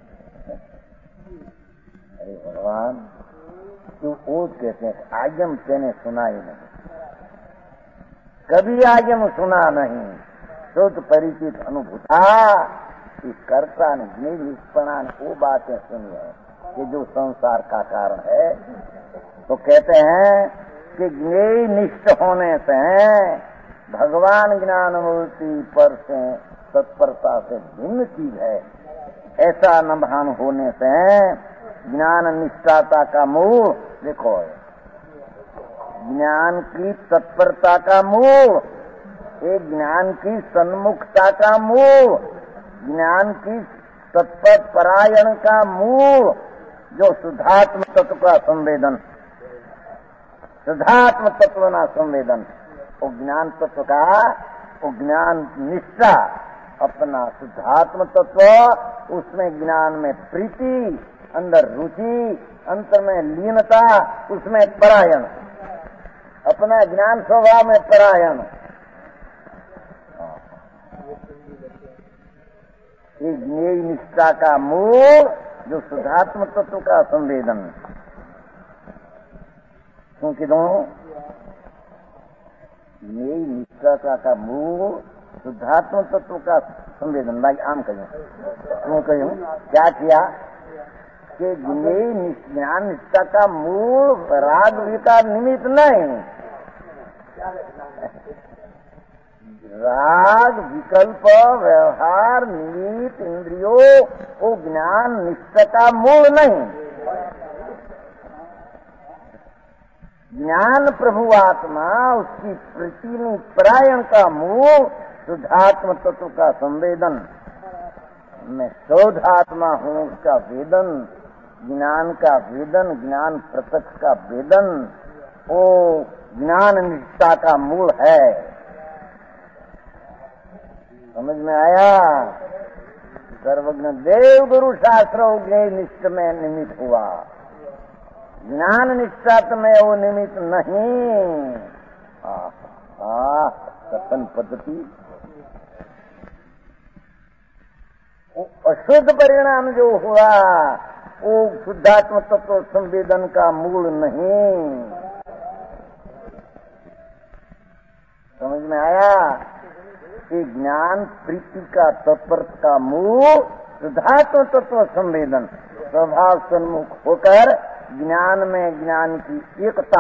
अरे भगवान, तू ओज कहते हैं, आगम तेने सुना ही नहीं, कभी आगम सुना नहीं। शुद्ध परिचित अनुभूता कि कर्ता ने ज्ञेय निष्पणा ने वो बातें सुनी है कि जो संसार का कारण है। तो कहते हैं कि ज्ञेय निष्ठ होने से भगवान ज्ञान मूर्ति पर से तत्परता से भिन्न चीज है, ऐसा न भान होने से ज्ञान निष्ठाता का मूल देखो, ज्ञान की तत्परता का मूल, एक ज्ञान की सन्मुखता का मूल, ज्ञान की तत्पर परायण का मूल, जो शुद्धात्म तत्व का संवेदन, शुद्धात्म तत्व ना संवेदन, वो ज्ञान तत्व का वो ज्ञान निष्ठा, अपना शुद्धात्म तत्व, उसमें ज्ञान में प्रीति, अंदर रुचि, अंतर में लीनता, उसमें परायण, अपना ज्ञान स्वभाव में परायण। ये ज्ञेय निष्ठा का मूल जो शुद्धात्म तत्व का संवेदन, क्योंकि दोनों ज्ञेय निष्ठा का मूल शुद्धात्म तत्व का संवेदन। भाई आम क्यों कहूं, क्या किया कि ज्ञेय ज्ञान निष्ठा का मूल राग विकार निमित्त नहीं, राग विकल्प व्यवहार निमित्त इंद्रियों वो ज्ञान निष्ठा का मूल नहीं। ज्ञान प्रभु आत्मा उसकी प्रीति परायण का मूल शुद्धात्म तत्व का संवेदन। मैं शोध आत्मा हूँ, उसका वेदन, ज्ञान का वेदन, ज्ञान प्रत्यक्ष का वेदन, वो ज्ञान निष्ठा का मूल है। समझ में आया? सर्वज्ञ देव गुरु शास्त्र ज्ञेय निष्ठ में निमित्त हुआ, ज्ञान निष्ठा में वो निमित्त नहीं। कथन पद्धति अशुद्ध परिणाम जो हुआ वो शुद्धात्म तत्व संवेदन का मूल नहीं। समझ में आया कि ज्ञान प्रीति का तत्पर्थ का मूल शुद्धात्म तत्व संवेदन, स्वभाव सन्मुख होकर ज्ञान में ज्ञान की एकता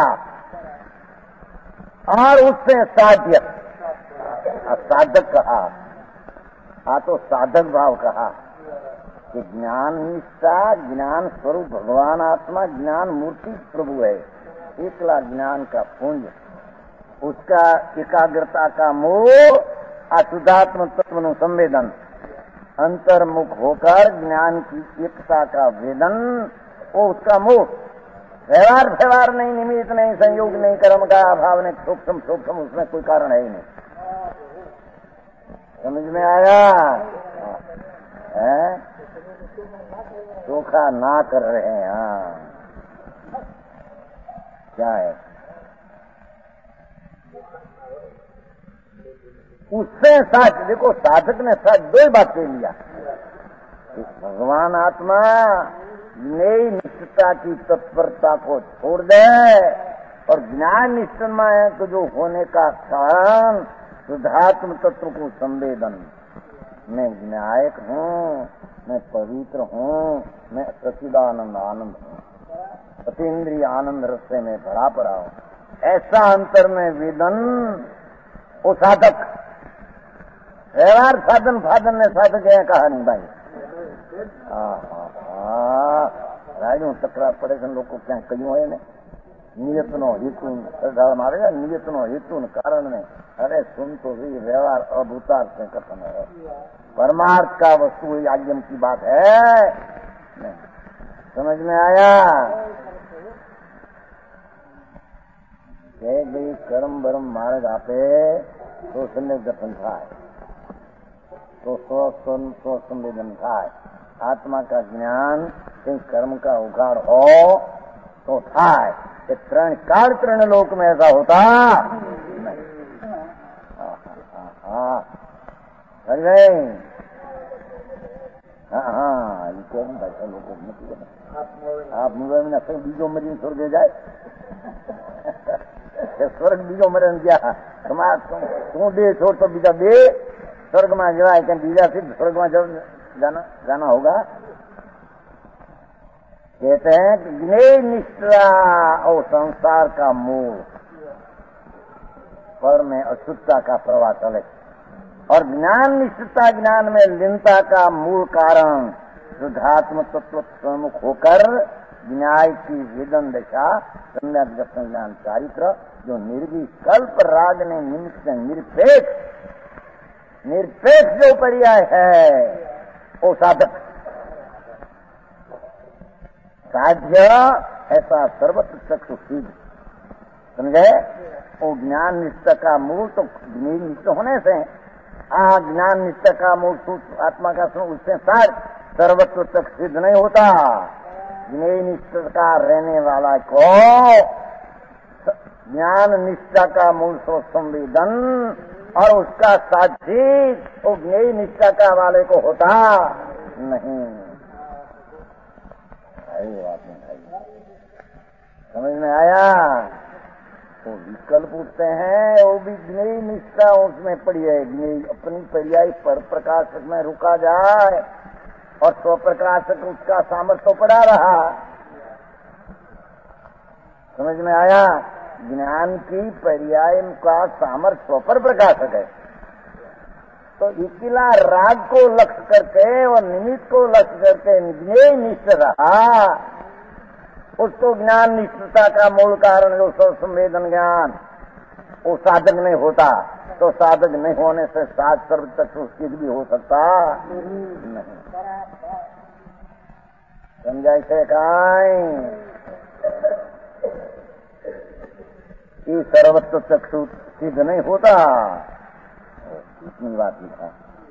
और उससे साध्य, साधक कहा, तो साधक भाव कहा कि ज्ञान निष्ठा, ज्ञान स्वरूप भगवान आत्मा, ज्ञान मूर्ति प्रभु है, एकला ज्ञान का पुंज, उसका एकाग्रता का मोह, अशुद्धात्म तत्व संवेदन, अंतर्मुख होकर ज्ञान की एकता का वेदन, वो उसका मोह। व्यवहार नहीं, निमित्त नहीं, संयोग नहीं, कर्म का अभाव नहीं, सूक्ष्म उसमें कोई कारण है ही नहीं। समझ में आया है? धोखा ना कर रहे हैं। हाँ, क्या है? उससे साथ देखो, साधक ने साथ दो ही बात कह लिया, भगवान आत्मा नई निष्ठता की तत्परता को छोड़ दे और ज्ञान निष्ठा में तो जो होने का कारण शुद्धात्म तत्व को संवेदन, मैं न्यायक हूँ, मैं पवित्र हूँ, मैं सच्चिदानंद आनंद हूँ, अतीन्द्रिय आनंद रस्ते में भरा पड़ा हूँ, ऐसा अंतर में वेदन वो साधक। व्यवहार साधन ने साधक है, कहा नहीं भाई। राजू तकरार પડે છે લોકો ક્યાં કહ્યું હોય ને, નિયતનો હેતુ મારે નિયતનો હેતુ કારણ ને, अरे सुन तो भी व्यवहार अभूतार से कथन है, परमार्थ का वस्तु आज्ञम की बात है। नहीं समझ में आया? जय भाई कर्म बरम मार्ग आपे तो संदिग्ध पंथा है, तो स्व संवेदन था। आत्मा का ज्ञान कहीं कर्म का उगाड़ हो तो था, त्रण काल त्रण लोक में ऐसा होता नहीं। समझ गए? हाँ, ये क्यों भाषा लोगों में आप मुंबई में सब बीजों मरीन स्वर्ग जाए, स्वर्ग बीजों मरण गया तू दे छोड़ तो बीजा दे स्वर्ग में जवाए, क्या बीजा सिर्फ स्वर्ग में जाना होगा। कहते हैं कि ज्ञेय निष्ठा और संसार का मूल पर में अशुद्धता का प्रवाह चले, और ज्ञान निष्ठता ज्ञान में लीनता का मूल कारण शुद्धात्म तत्व प्रमुख होकर न्याय की वेदन दशा, सम्यक दर्शन ज्ञान चारित्र, जो निर्विकल्प राग ने निमित्त निरपेक्ष जो पर्याय है वो साधक साध्य, ऐसा सर्वत्र चक्षु सिद्ध। समझे? वो ज्ञान निष्ठा का मूल तो निष्ठ होने से, ज्ञान निष्ठा का मूल आत्मा का उससे साथ सर्वत्र तक सिद्ध नहीं होता। ज्ञेय निष्ठा का रहने वाला को ज्ञान निष्ठा का मूल स्व संवेदन और उसका साथी वो ज्ञेय निष्ठा का वाले को होता नहीं। बात नहीं, समझ में आया? तो विकल्प उठते हैं, वो भी ज्ञेय निष्ठा उसमें पड़ी है। ज्ञेय अपनी पर्याय पर प्रकाशक में रुका जाए और स्व प्रकाशक उसका सामर्थ्य पड़ा रहा। समझ में आया? ज्ञान की पर्याय का सामर्थ्य स्व पर प्रकाशक है, तो इकिला राग को लक्ष्य करके और निमित्त को लक्ष्य करके ज्ञेय निष्ठ रहा, उसको ज्ञान निष्ठता का मूल कारण जो स्व संवेदन ज्ञान, वो साधक नहीं होता। तो साधक नहीं होने से साध सर्व तक सिद्ध भी हो सकता नहीं। समझाई से काई सर्वत्व चक्षु सिद्ध नहीं होता, इतनी बात लिखा।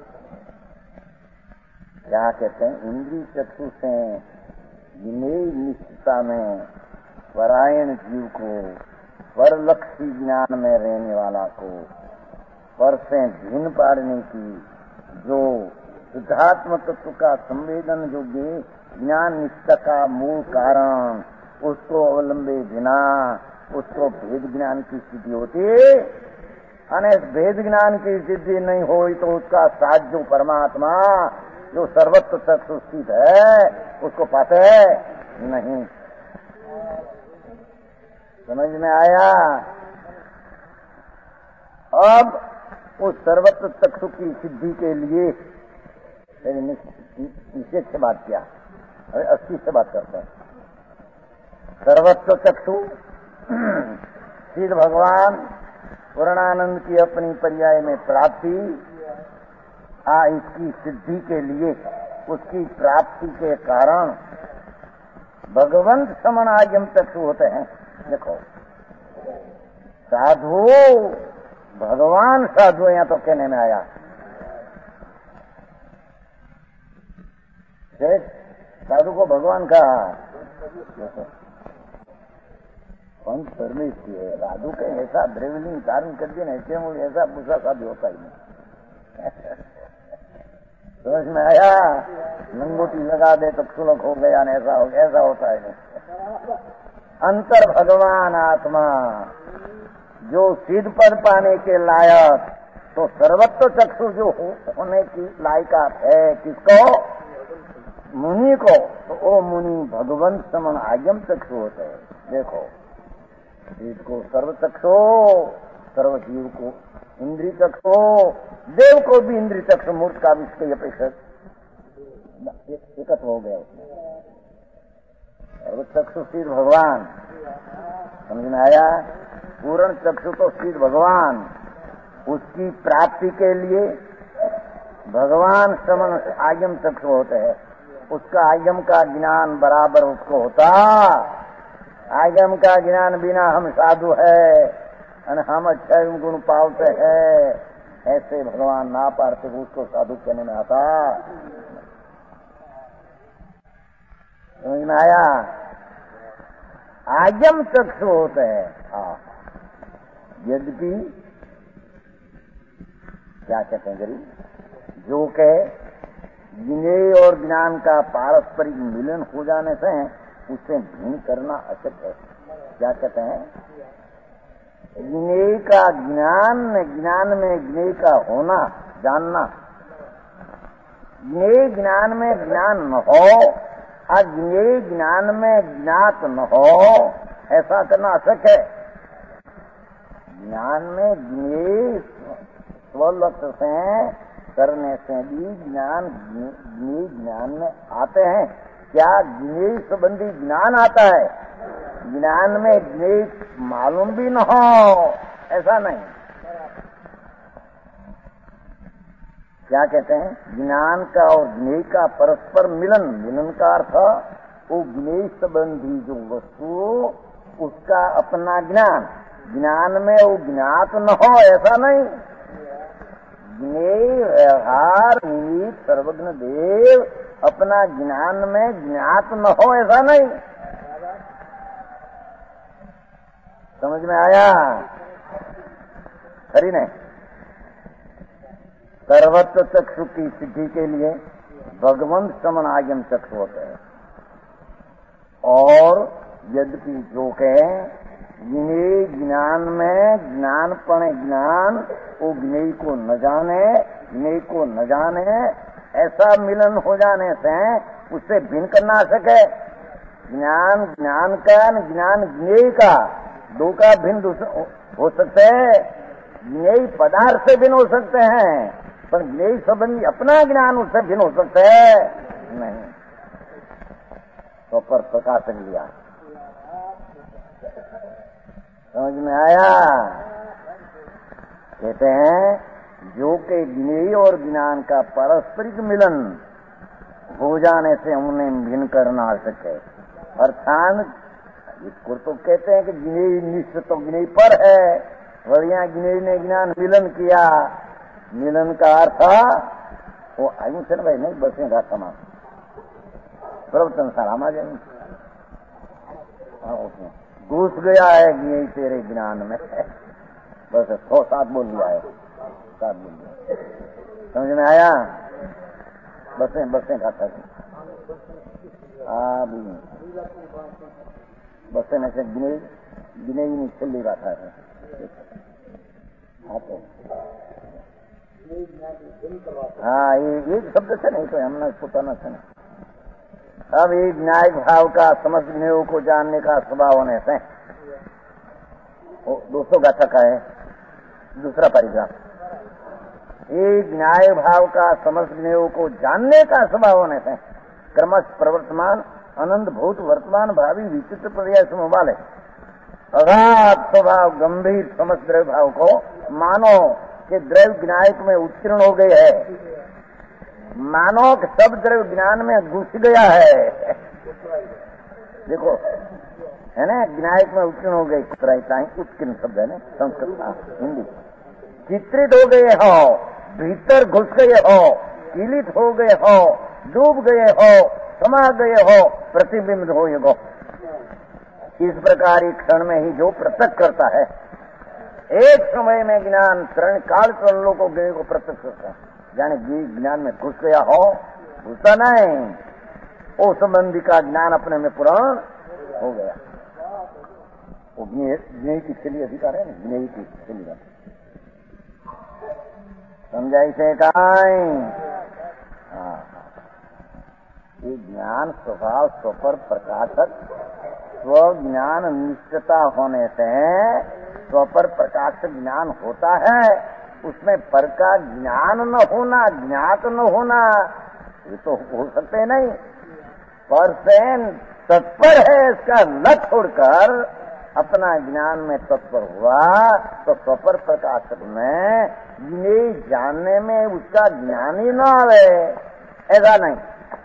क्या कहते हैं? इंद्रिय चक्षु से ज्ञेय निष्ठता में परायण जीव को, परलक्षी ज्ञान में रहने वाला को पर से भिन्न पाड़ने की जो शुद्धात्म तत्व का संवेदन जो ज्ञान निष्ठा का मूल कारण, उसको अवलंबे बिना उसको भेद ज्ञान की स्थिति होती है। और भेद ज्ञान की सिद्धि नहीं हुई तो उसका साथ जो परमात्मा जो सर्वत्र तक स्थित है उसको पाते नहीं। समझ में आया? अब उस सर्वत्र चक्षु की सिद्धि के लिए निषेध से बात किया, अरे 80 से बात करते हैं। सर्वत्र चक्षु सिद्ध भगवान पूर्णानंद की अपनी पर्याय में प्राप्ति, इसकी सिद्धि के लिए उसकी प्राप्ति के कारण भगवंत समन आगम चक्षु होते हैं। देखो साधु भगवान साधु यहाँ तो कहने में आया, साधु को भगवान का पंच परमेश्वर है। साधु के ऐसा द्रव्यलिंग धारण कर दिया ऐसे मुझे ऐसा पूछा साधु होता ही नहीं। समझ में आया? लंगोटी लगा दे तो क्षुलक हो गया, ऐसा हो गया, ऐसा होता है नहीं। अंतर भगवान आत्मा जो सिद्ध पद पाने के लायक, तो सर्वत्र चक्षु जो होने की लायकात है किसको? मुनि को। तो वो मुनि भगवंत समन आगम चक्षु होते हैं। देखो सिद्ध को सर्व चक्षु, सर्व जीव को इंद्रिय चक्षु, देव को भी इंद्रिय चक्षु, मूर्त का भी इसकी अपेक्षा एकत्र हो गया उसमें। सर्व चक्षु सिद्ध भगवान, समझ में आया? पूर्ण चक्षु तो सिद्ध भगवान, उसकी प्राप्ति के लिए भगवान समन आगम चक्षु होते हैं। उसका आगम का ज्ञान बराबर उसको होता। आगम का ज्ञान बिना हम साधु है और हम अच्छे गुण पालते हैं, ऐसे भगवान ना पाते उसको साधु कहने में आता। समझ में आया? आगम चक्षु होते हैं। यद्यपि क्या कहते हैं गरीब, जो के ज्ञेय और ज्ञान का पारस्परिक मिलन हो जाने से उसे भिन्न करना अशक्य है। क्या कहते हैं? ज्ञेय का ज्ञान, ज्ञान में ज्ञेय का होना, जानना। ज्ञेय ज्ञान में ज्ञान न हो, अज्ञेय ज्ञान में ज्ञात न हो, ऐसा करना अशक्य है। ज्ञान में ज्ञेय स्वलक्ष्य से करने से भी ज्ञान ज्ञान में आते हैं। क्या ज्ञेय संबंधी ज्ञान आता है? ज्ञान में ज्ञेय मालूम भी न हो, ऐसा नहीं। क्या कहते हैं? ज्ञान का और ज्ञेय का परस्पर मिलन। मिलन का अर्थ वो ज्ञेय संबंधी जो वस्तु उसका अपना ज्ञान, ज्ञान में वो ज्ञात न हो, ऐसा नहीं। ज्ञेय व्यवहार निमित्त सर्वज्ञ देव अपना ज्ञान में ज्ञात न हो, ऐसा नहीं। समझ में आया? खरी नहीं? सर्वत्र चक्षु की सिद्धि के लिए भगवंत समन आगम चक्षु होते हैं। और यद्यपि जो कहे ज्ञेय ज्ञान में ज्ञानपण ज्ञान, वो ज्ञेय को न जाने, ज्ञेय को न जाने, ऐसा मिलन हो जाने से उससे भिन्न करना सके। ज्ञान ज्ञान का, ज्ञान ज्ञेय का, दो का भिन्न हो सकते हैं। ज्ञेय पदार्थ से भिन्न हो सकते हैं, पर ज्ञेय संबंधी अपना ज्ञान उससे भिन्न हो सकते हैं नहीं। तो पर प्रकाशन लिया। समझ में आया? कहते हैं जो के ज्ञेय और ज्ञान का पारस्परिक मिलन हो जाने से उन्हें भिन्न करना सके। अर्थात इसको तो कहते हैं कि ज्ञेय निश्चय तो ज्ञेय पर है, और यहाँ ज्ञेय ने ज्ञान मिलन किया। मिलन का अर्थ वो अहिंसन भाई नहीं बसेगा समा प्रवचन सारा जाए उसमें घुस गया है ज्ञेय तेरे ज्ञान में। बस 6-7 बोल दिया है, 7 बोल दिया। समझ में आया? बसें खाता है। बस ने से गिने छेल्ली बात है। हाँ ये शब्द से नहीं तो हमने पोताना से नहीं। अब ये न्याय भाव का समस्त ज्ञेयों को जानने का स्वभाव होने से 200 गाथा का है दूसरा परिग्राफ। एक न्याय भाव का समस्त ज्ञेयों को जानने का स्वभाव होने से क्रमश प्रवर्तमान अनंत भूत वर्तमान भावी विचित्र पर्याय समूह वाले अगाध स्वभाव गंभीर समस्त द्रव्य भाव को मानो कि द्रव्य ज्ञायक में उत्तीर्ण हो गए है, मानो कि सब द्रव्य ज्ञान में घुस गया है। देखो है ना, ज्ञायक में उत्तीर्ण हो गए, उत्कीर्ण शब्द है ना संस्कृत हिंदी। चित्रित हो गए हो, भीतर घुस गए हो, कीलित हो गए हो, डूब गए हो, समा गए हो, प्रतिबिंब हो ये गो। इस प्रकार एक क्षण में ही जो प्रत्यक्ष करता है, एक समय में ज्ञान शरण काल चरणों को ज्ञेय को प्रत्यक्ष करता है, यानी ज्ञान में घुस गया हो, घुसा नहीं, वो संबंधी का ज्ञान अपने में पुराण हो गया। वो ज्ञेय की छेली अधिकार है ना, ज्ञेय की छेली बात समझाई से काई। ये ज्ञान स्वभाव स्वपर प्रकाशक स्वज्ञान निष्ठता होने से स्वपर प्रकाशक ज्ञान होता है, उसमें पर का ज्ञान न होना, ज्ञात न होना ये तो हो सकते नहीं। पर से तत्पर है, इसका न छोड़कर अपना ज्ञान में तत्पर हुआ तो स्वपर प्रकाशक में ये जानने में उसका ज्ञान ही न आवे, ऐसा नहीं।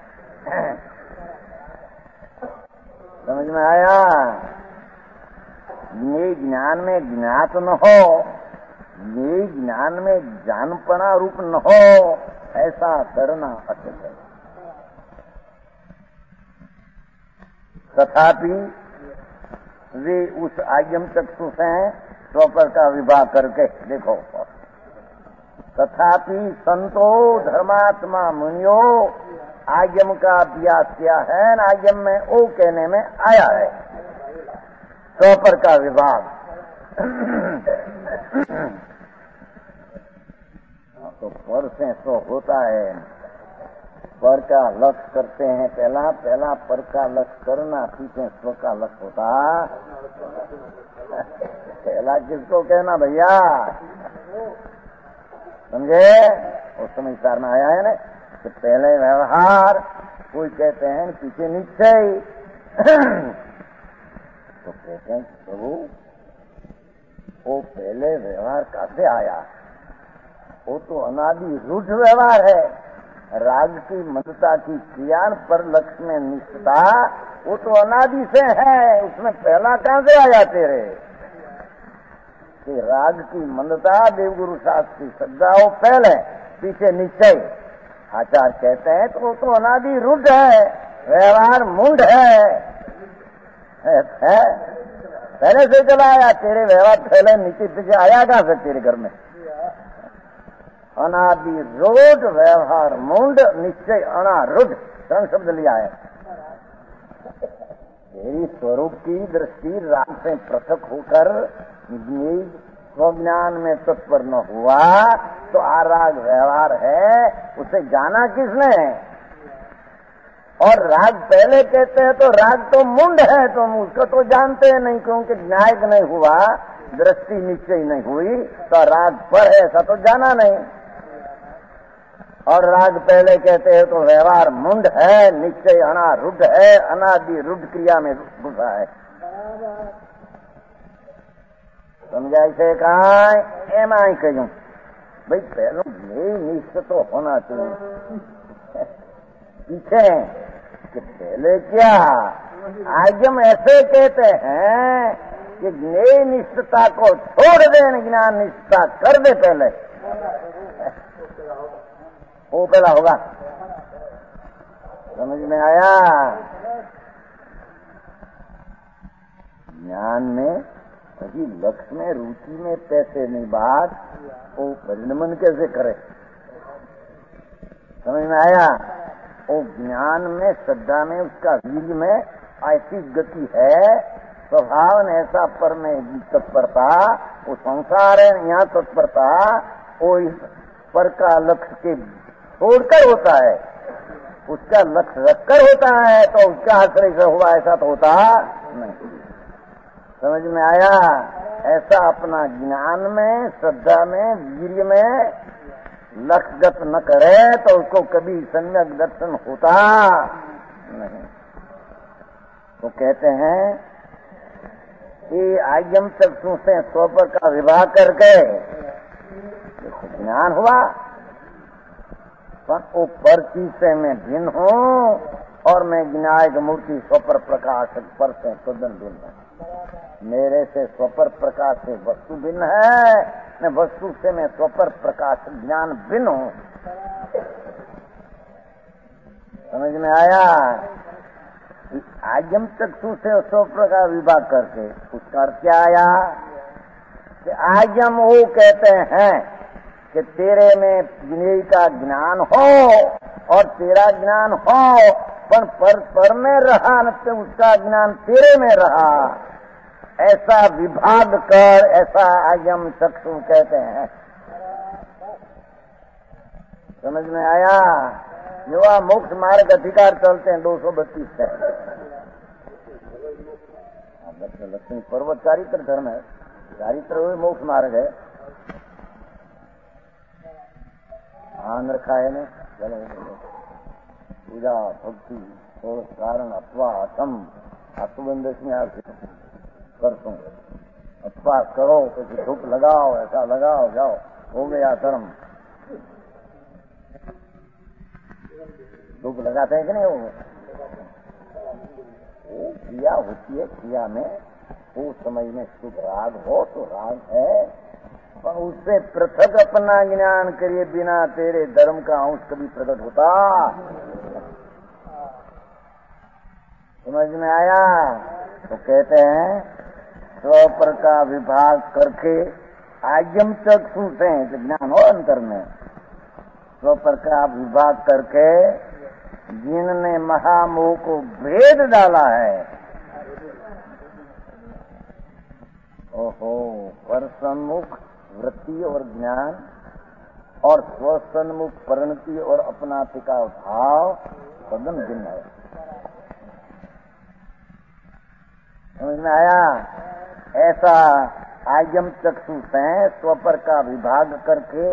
समझ में आया? ये ज्ञान में ज्ञात न हो, ये ज्ञान में जानपना रूप न हो, ऐसा करना अचल है। तथापि वे उस आयम चक्षु से स्वपर का विवाह करके देखो। तथापि संतो धर्मात्मा मुनियो आयम का अभ्यास किया है, आयम में ओ कहने में आया है स्वपर का विभाग। तो पर से सो होता है, पर का लक्ष्य करते हैं, पहला पर का लक्ष्य करना, पीछे स्व का लक्ष्य होता। पहला किसको कहना भैया, समझे? उस समय सार में आया है ना कि पहले व्यवहार, कोई कहते हैं पीछे निश्चय। तो कहते हैं प्रभु वो पहले व्यवहार कैसे आया? वो तो अनादि रूढ़ व्यवहार है। राग की मदता की क्रियान पर लक्ष्य में निष्ठता वो तो अनादि से है, उसमें पहला कहां से आया तेरे? कि राग की मंदता देवगुरु शास्त्र की श्रद्धाओं पहले, पीछे निश्चय। आचार्य कहते हैं तो वो तो अनादि रूढ़ है, व्यवहार मुंड है। पहले से चला आया, तेरे व्यवहार पहले नीचे पीछे आया कहां से तेरे घर में? अनादि रूढ़ व्यवहार मुंड, निश्चय अनारूढ़, तीन शब्द लिया है। तेरी स्वरूप की दृष्टि राग से पृथक होकर स्वज्ञान में तत्पर न हुआ तो आराग व्यवहार है, उसे जाना किसने? और राग पहले कहते हैं तो राग तो मुंड है, तो उसको तो जानते हैं नहीं, क्योंकि न्यायिक नहीं हुआ, दृष्टि निश्चय नहीं हुई, तो राग पर है ऐसा तो जाना नहीं। और राग पहले कहते हैं तो व्यवहार मुंड है, निश्चय अनारूढ़ है, अनादि रूढ़ क्रिया में घुसा है। समझाई से कहा एम आई कहूं भाई, पहले यही निश्चय तो होना चाहिए। पीछे कि पहले क्या आगम ऐसे कहते हैं कि ज्ञेय निष्ठता को छोड़ दे, ज्ञान निष्ठता कर दे पहले, वो पहला होगा। समझ में आया? ज्ञान में अभी लक्ष्य में रुचि में पैसे नहीं, बात वो परिणमन कैसे करे? समझ में आया? वो ज्ञान में, श्रद्धा में, उसका वीर्य में ऐसी गति है, स्वभाव ने ऐसा पर में तत्परता, वो संसार है यहाँ तत्परता, वो इस पर का लक्ष्य के छोड़कर होता है, उसका लक्ष्य रखकर होता है, तो उसका आश्रय से हुआ ऐसा तो होता नहीं। समझ में आया? ऐसा अपना ज्ञान में, श्रद्धा में, वीर्य में लक्ष्यगत न करे तो उसको कभी सम्यक दर्शन होता नहीं। तो कहते हैं कि आयम चक्षु से स्वपर का विवाह करके देखो ज्ञान हुआ, पर वो पर चीज से मैं भिन्न हूँ और मैं ज्ञायक मूर्ति स्वपर प्रकाशक पर से तद्दन भिन्न है। मेरे से स्वपर प्रकाश से वस्तु भिन्न है, मैं वस्तु से मैं स्वपर प्रकाश ज्ञान भिन्न हूँ। समझ में आया? आयम चक्षु से स्वपर का विभाग करके उसका अर्थ क्या आया कि आयम वो कहते हैं कि तेरे में विनय का ज्ञान हो और तेरा ज्ञान हो, पर में रहा न तो उसका ज्ञान तेरे में रहा, ऐसा विभाग कर, ऐसा आयम चक्षु कहते हैं। समझ में आया? युवा मोक्ष मार्ग अधिकार चलते हैं 232 से। लक्ष्मी पर्वत चारित्र धर्म है, चारित्र हुए मोक्ष मार्ग है। ध्यान रखा है ने पूजा भक्ति और कारण अथवा असम आत्मबंधस में आप करतो अथवा करो तो धूप लगाओ, ऐसा लगाओ, जाओ हो गया धर्म। धूप लगाते हैं कि नहीं? वो क्रिया होती है, क्रिया में वो समय में शुभ राग हो तो राग है, पर उससे पृथक अपना ज्ञान करिए बिना तेरे धर्म का अंश कभी प्रकट होता। समझ में आया? तो कहते हैं स्वपर का विभाग करके आयम चक्षु से ज्ञान हो अंतर में, स्वपर का विभाग करके जिनने महामोह को भेद डाला है। ओहो, पर सम्मुख वृत्ति और ज्ञान और स्वसन्मुख परिणति और अपनाति का भाव कदम भिन्न है। समझ में आया? ऐसा आयम चक्षु से स्वपर का विभाग करके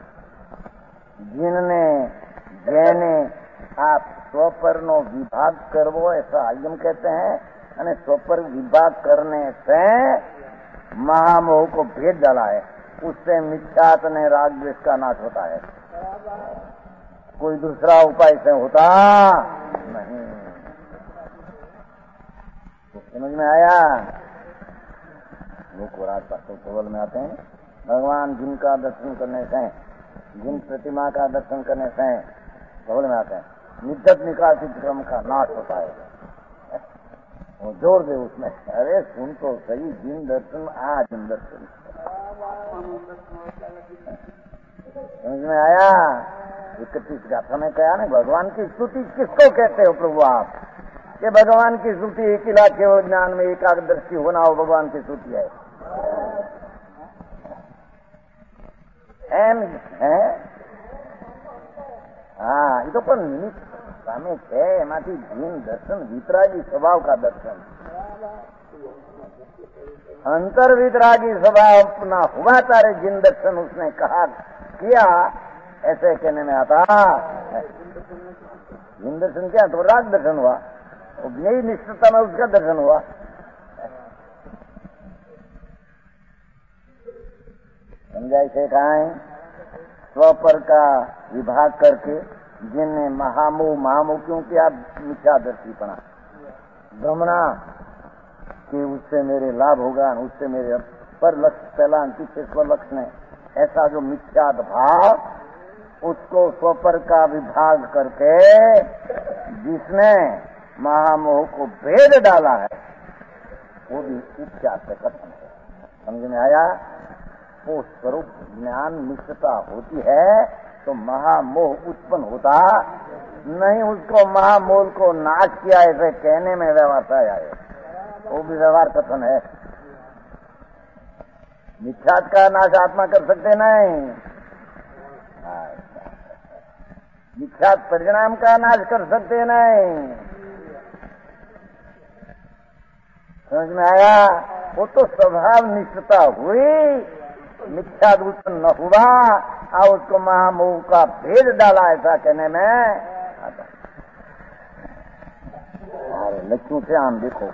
जिनने जैने आप स्वपर नो विभाग करवो, ऐसा आयम कहते हैं। અને स्वपर विभाग करने से महामोह को भेद डाला है, उससे मिथ्यात्व ने राग द्वेष का नाश होता है। कोई दूसरा उपाय से होता नहीं। तो समझ में आया? लोग राज पास केवल में आते हैं, भगवान जिनका दर्शन करने से, जिन प्रतिमा का दर्शन करने से केवल में आते हैं, निद्दत निकासित क्रम का नाश होता है। वो जोर दे उसमें, अरे सुन तो सही, जिन दर्शन जिन दर्शन। समझ में आया? 31 गाथा में कहा ना, भगवान की स्तुति किसको कहते हो प्रभु आप? कि भगवान की स्तुति एक इला केवल ज्ञान में एकादृष्टि होना हो, भगवान की स्तुति है। एम है हाँ, ये तो पर निमित्त સામે છે, એમાંથી જીન દર્શન વિતરાગી સ્વભાવ का दर्शन, अंतर वितरागी स्वभाव अपना हुआ तारे जिन दर्शन उसने कहा किया, ऐसे कहने में आता। जिन दर्शन क्या तो राग दर्शन हुआ, यही निष्ठता में उसका दर्शन हुआ। समझाई से कहा है, स्वपर का विभाग करके जिनने महामोह क्यों किया? मिथ्यादर्शीपना, भ्रमणा कि उससे मेरे लाभ होगा, उससे मेरे पर लक्ष्य पहला पीछे स्वर लक्ष्य ने, ऐसा जो मिथ्याद भाव, उसको स्वपर का विभाग करके जिसने महामोह को भेद डाला है, वो भी इच्छा से कथन है। समझ में आया? वो स्वरूप ज्ञान निष्ठता होती है तो महामोह उत्पन्न होता नहीं उसको महामूल को नाश किया ऐसे कहने में व्यवहार आया है, वो भी व्यवहार कथन है। मिथ्यात का नाश आत्मा कर सकते नहीं, मिथ्यात परिणाम का नाश कर सकते नहीं। समझ में आया? वो तो स्वभाव निष्ठता हुई, मिथ्या दूषण न हुआ और उसको महामोह का भेद डाला ऐसा कहने में आता। अरे लक्ष्मी से हम देखो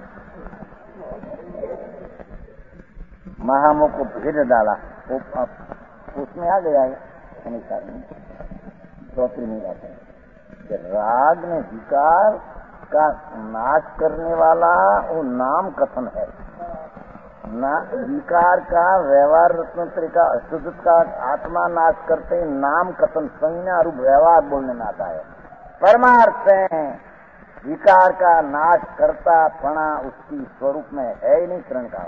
महामोह को भेद डाला, वो उसमें आ गया है चौथी में जाता है। राग ने विकार का नाश करने वाला वो नाम कथन है ना, विकार का व्यवहार रत्नत्र का अशुद्ध का आत्मा नाश करते नाम कथन संज्ञा रूप व्यवहार बोलने में आता है। परमार्थ से विकार का नाश करता पणा उसकी स्वरूप में है ही नहीं, शरण का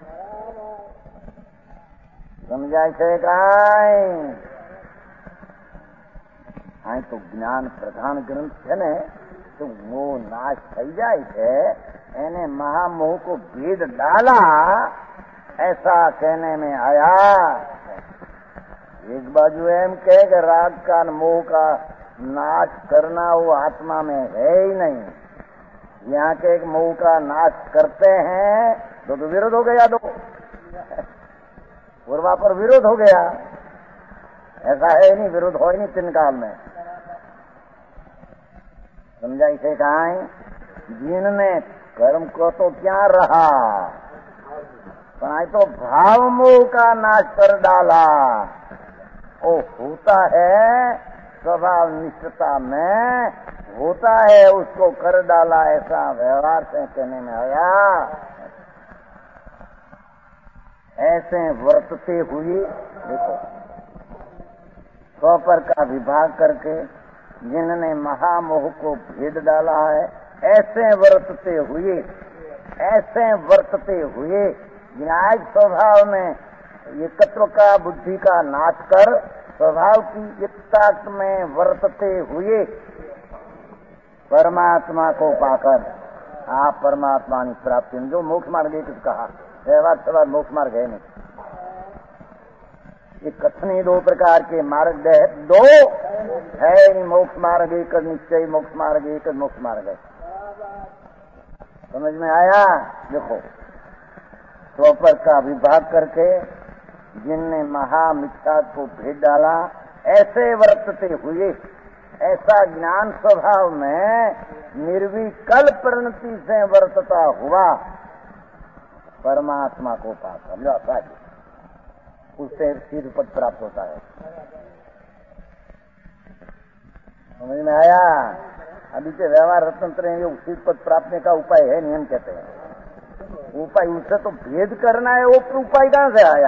समझाय છે કાંઈ? આ તો જ્ઞાન પ્રધાન ગ્રંથ છે ને, तो वो नाश થઈ જાય છે, એને महामोह को भेद डाला ऐसा कहने में आया। एक बाजू एम कहे कि राग का मोह का नाश करना वो आत्मा में है ही नहीं, यहाँ के एक मोह का नाश करते हैं तो विरोध हो गया, दो पूर्वा पर विरोध हो गया, ऐसा है नहीं, विरोध हो ही नहीं तीन काल में। समझा इसे कहा? जिनने कर्म को तो क्या रहा, पर तो भाव मोह का नाश कर डाला, वो होता है स्वभाव निष्ठता में, होता है उसको कर डाला ऐसा व्यवहार से कहने में आया। ऐसे वर्तते हुए देखो स्वपर का विभाग करके जिन्होंने महामोह को भेद डाला है, ऐसे वर्तते हुए न्याय स्वभाव में एकत्व का बुद्धि का नाश कर स्वभाव की एकता में वर्तते हुए परमात्मा को पाकर आप परमात्मा की प्राप्ति, जो मोक्ष मार्ग एक कहा, व्यवहार सवाल मोक्ष मार्ग है नहीं। ये कथनी दो प्रकार के मार्ग दो है, मोक्ष मार्ग एक निश्चय, मोक्ष मार्ग एक मोक्ष मार्ग है। समझ में आया? देखो स्वपर का विभाग करके जिनने महामिथ्या को भेद डाला, ऐसे वर्तते हुए ऐसा ज्ञान स्वभाव में निर्विकल्प परिणति से वर्तता हुआ परमात्मा को पाकर उससे सिद्ध पद प्राप्त होता है। समझ में आया? अभी के व्यवहार रत्नत्र सिद्ध पद प्राप्त का उपाय है, नियम कहते हैं। उपाय उससे तो भेद करना है, वो उपाय कहां से आया?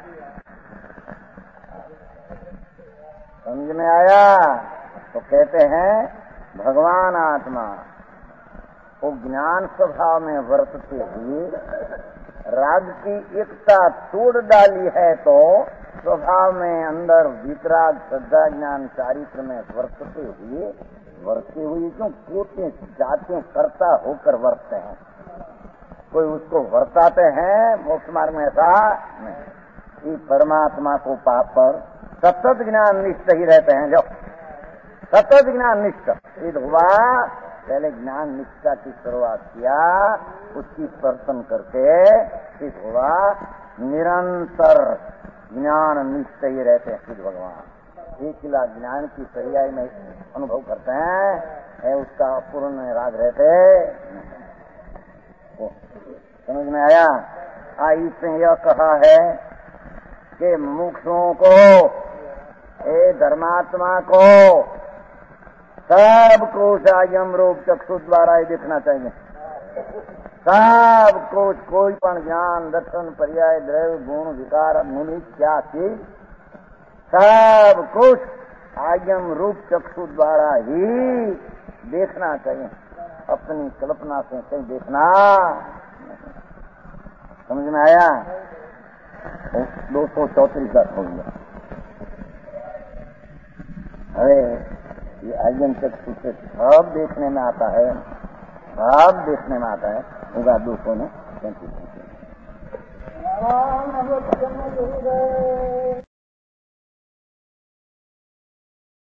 समझ में आया? तो कहते हैं भगवान आत्मा वो ज्ञान स्वभाव में वर्तते हुए राग की एकता तोड़ डाली है, तो स्वभाव में अंदर वितराग श्रद्धा ज्ञान चारित्र में वर्तते हुए क्यों कोटे जाते करता होकर वर्तते हैं। कोई उसको वर्ताते हैं मोक्ष मार्ग में, ऐसा नहीं। परमात्मा को पाप पर सतत ज्ञान निष्ठ ही रहते हैं। जो सतत ज्ञान निष्ठ सिद्ध हुआ, पहले ज्ञान निष्ठा की शुरुआत किया, उसकी वर्तन करके सिद्ध हुआ, निरंतर ज्ञान निष्ठ ही रहते हैं सिद्ध भगवान। एक किला ज्ञान की पर्याय में अनुभव करते हैं, है उसका पूर्ण राग रहते। समझ में आया? इसमें यह कहा है कि मुमुक्षुओं को, धर्मात्मा को सब कुछ यम रूप चक्षु द्वारा ही देखना चाहिए। सब कुछ, कोई पण ज्ञान दर्शन पर्याय द्रव्य गुण विकार मुनि क्या चीज, सब कुछ आयम रूप चक्षु द्वारा ही देखना चाहिए, अपनी कल्पना से कहीं देखना। समझ में आया? 234 बात हो गया। अरे ये आर्यन चक्षु से सब देखने में आता है, सब देखने में आता है। होगा 235।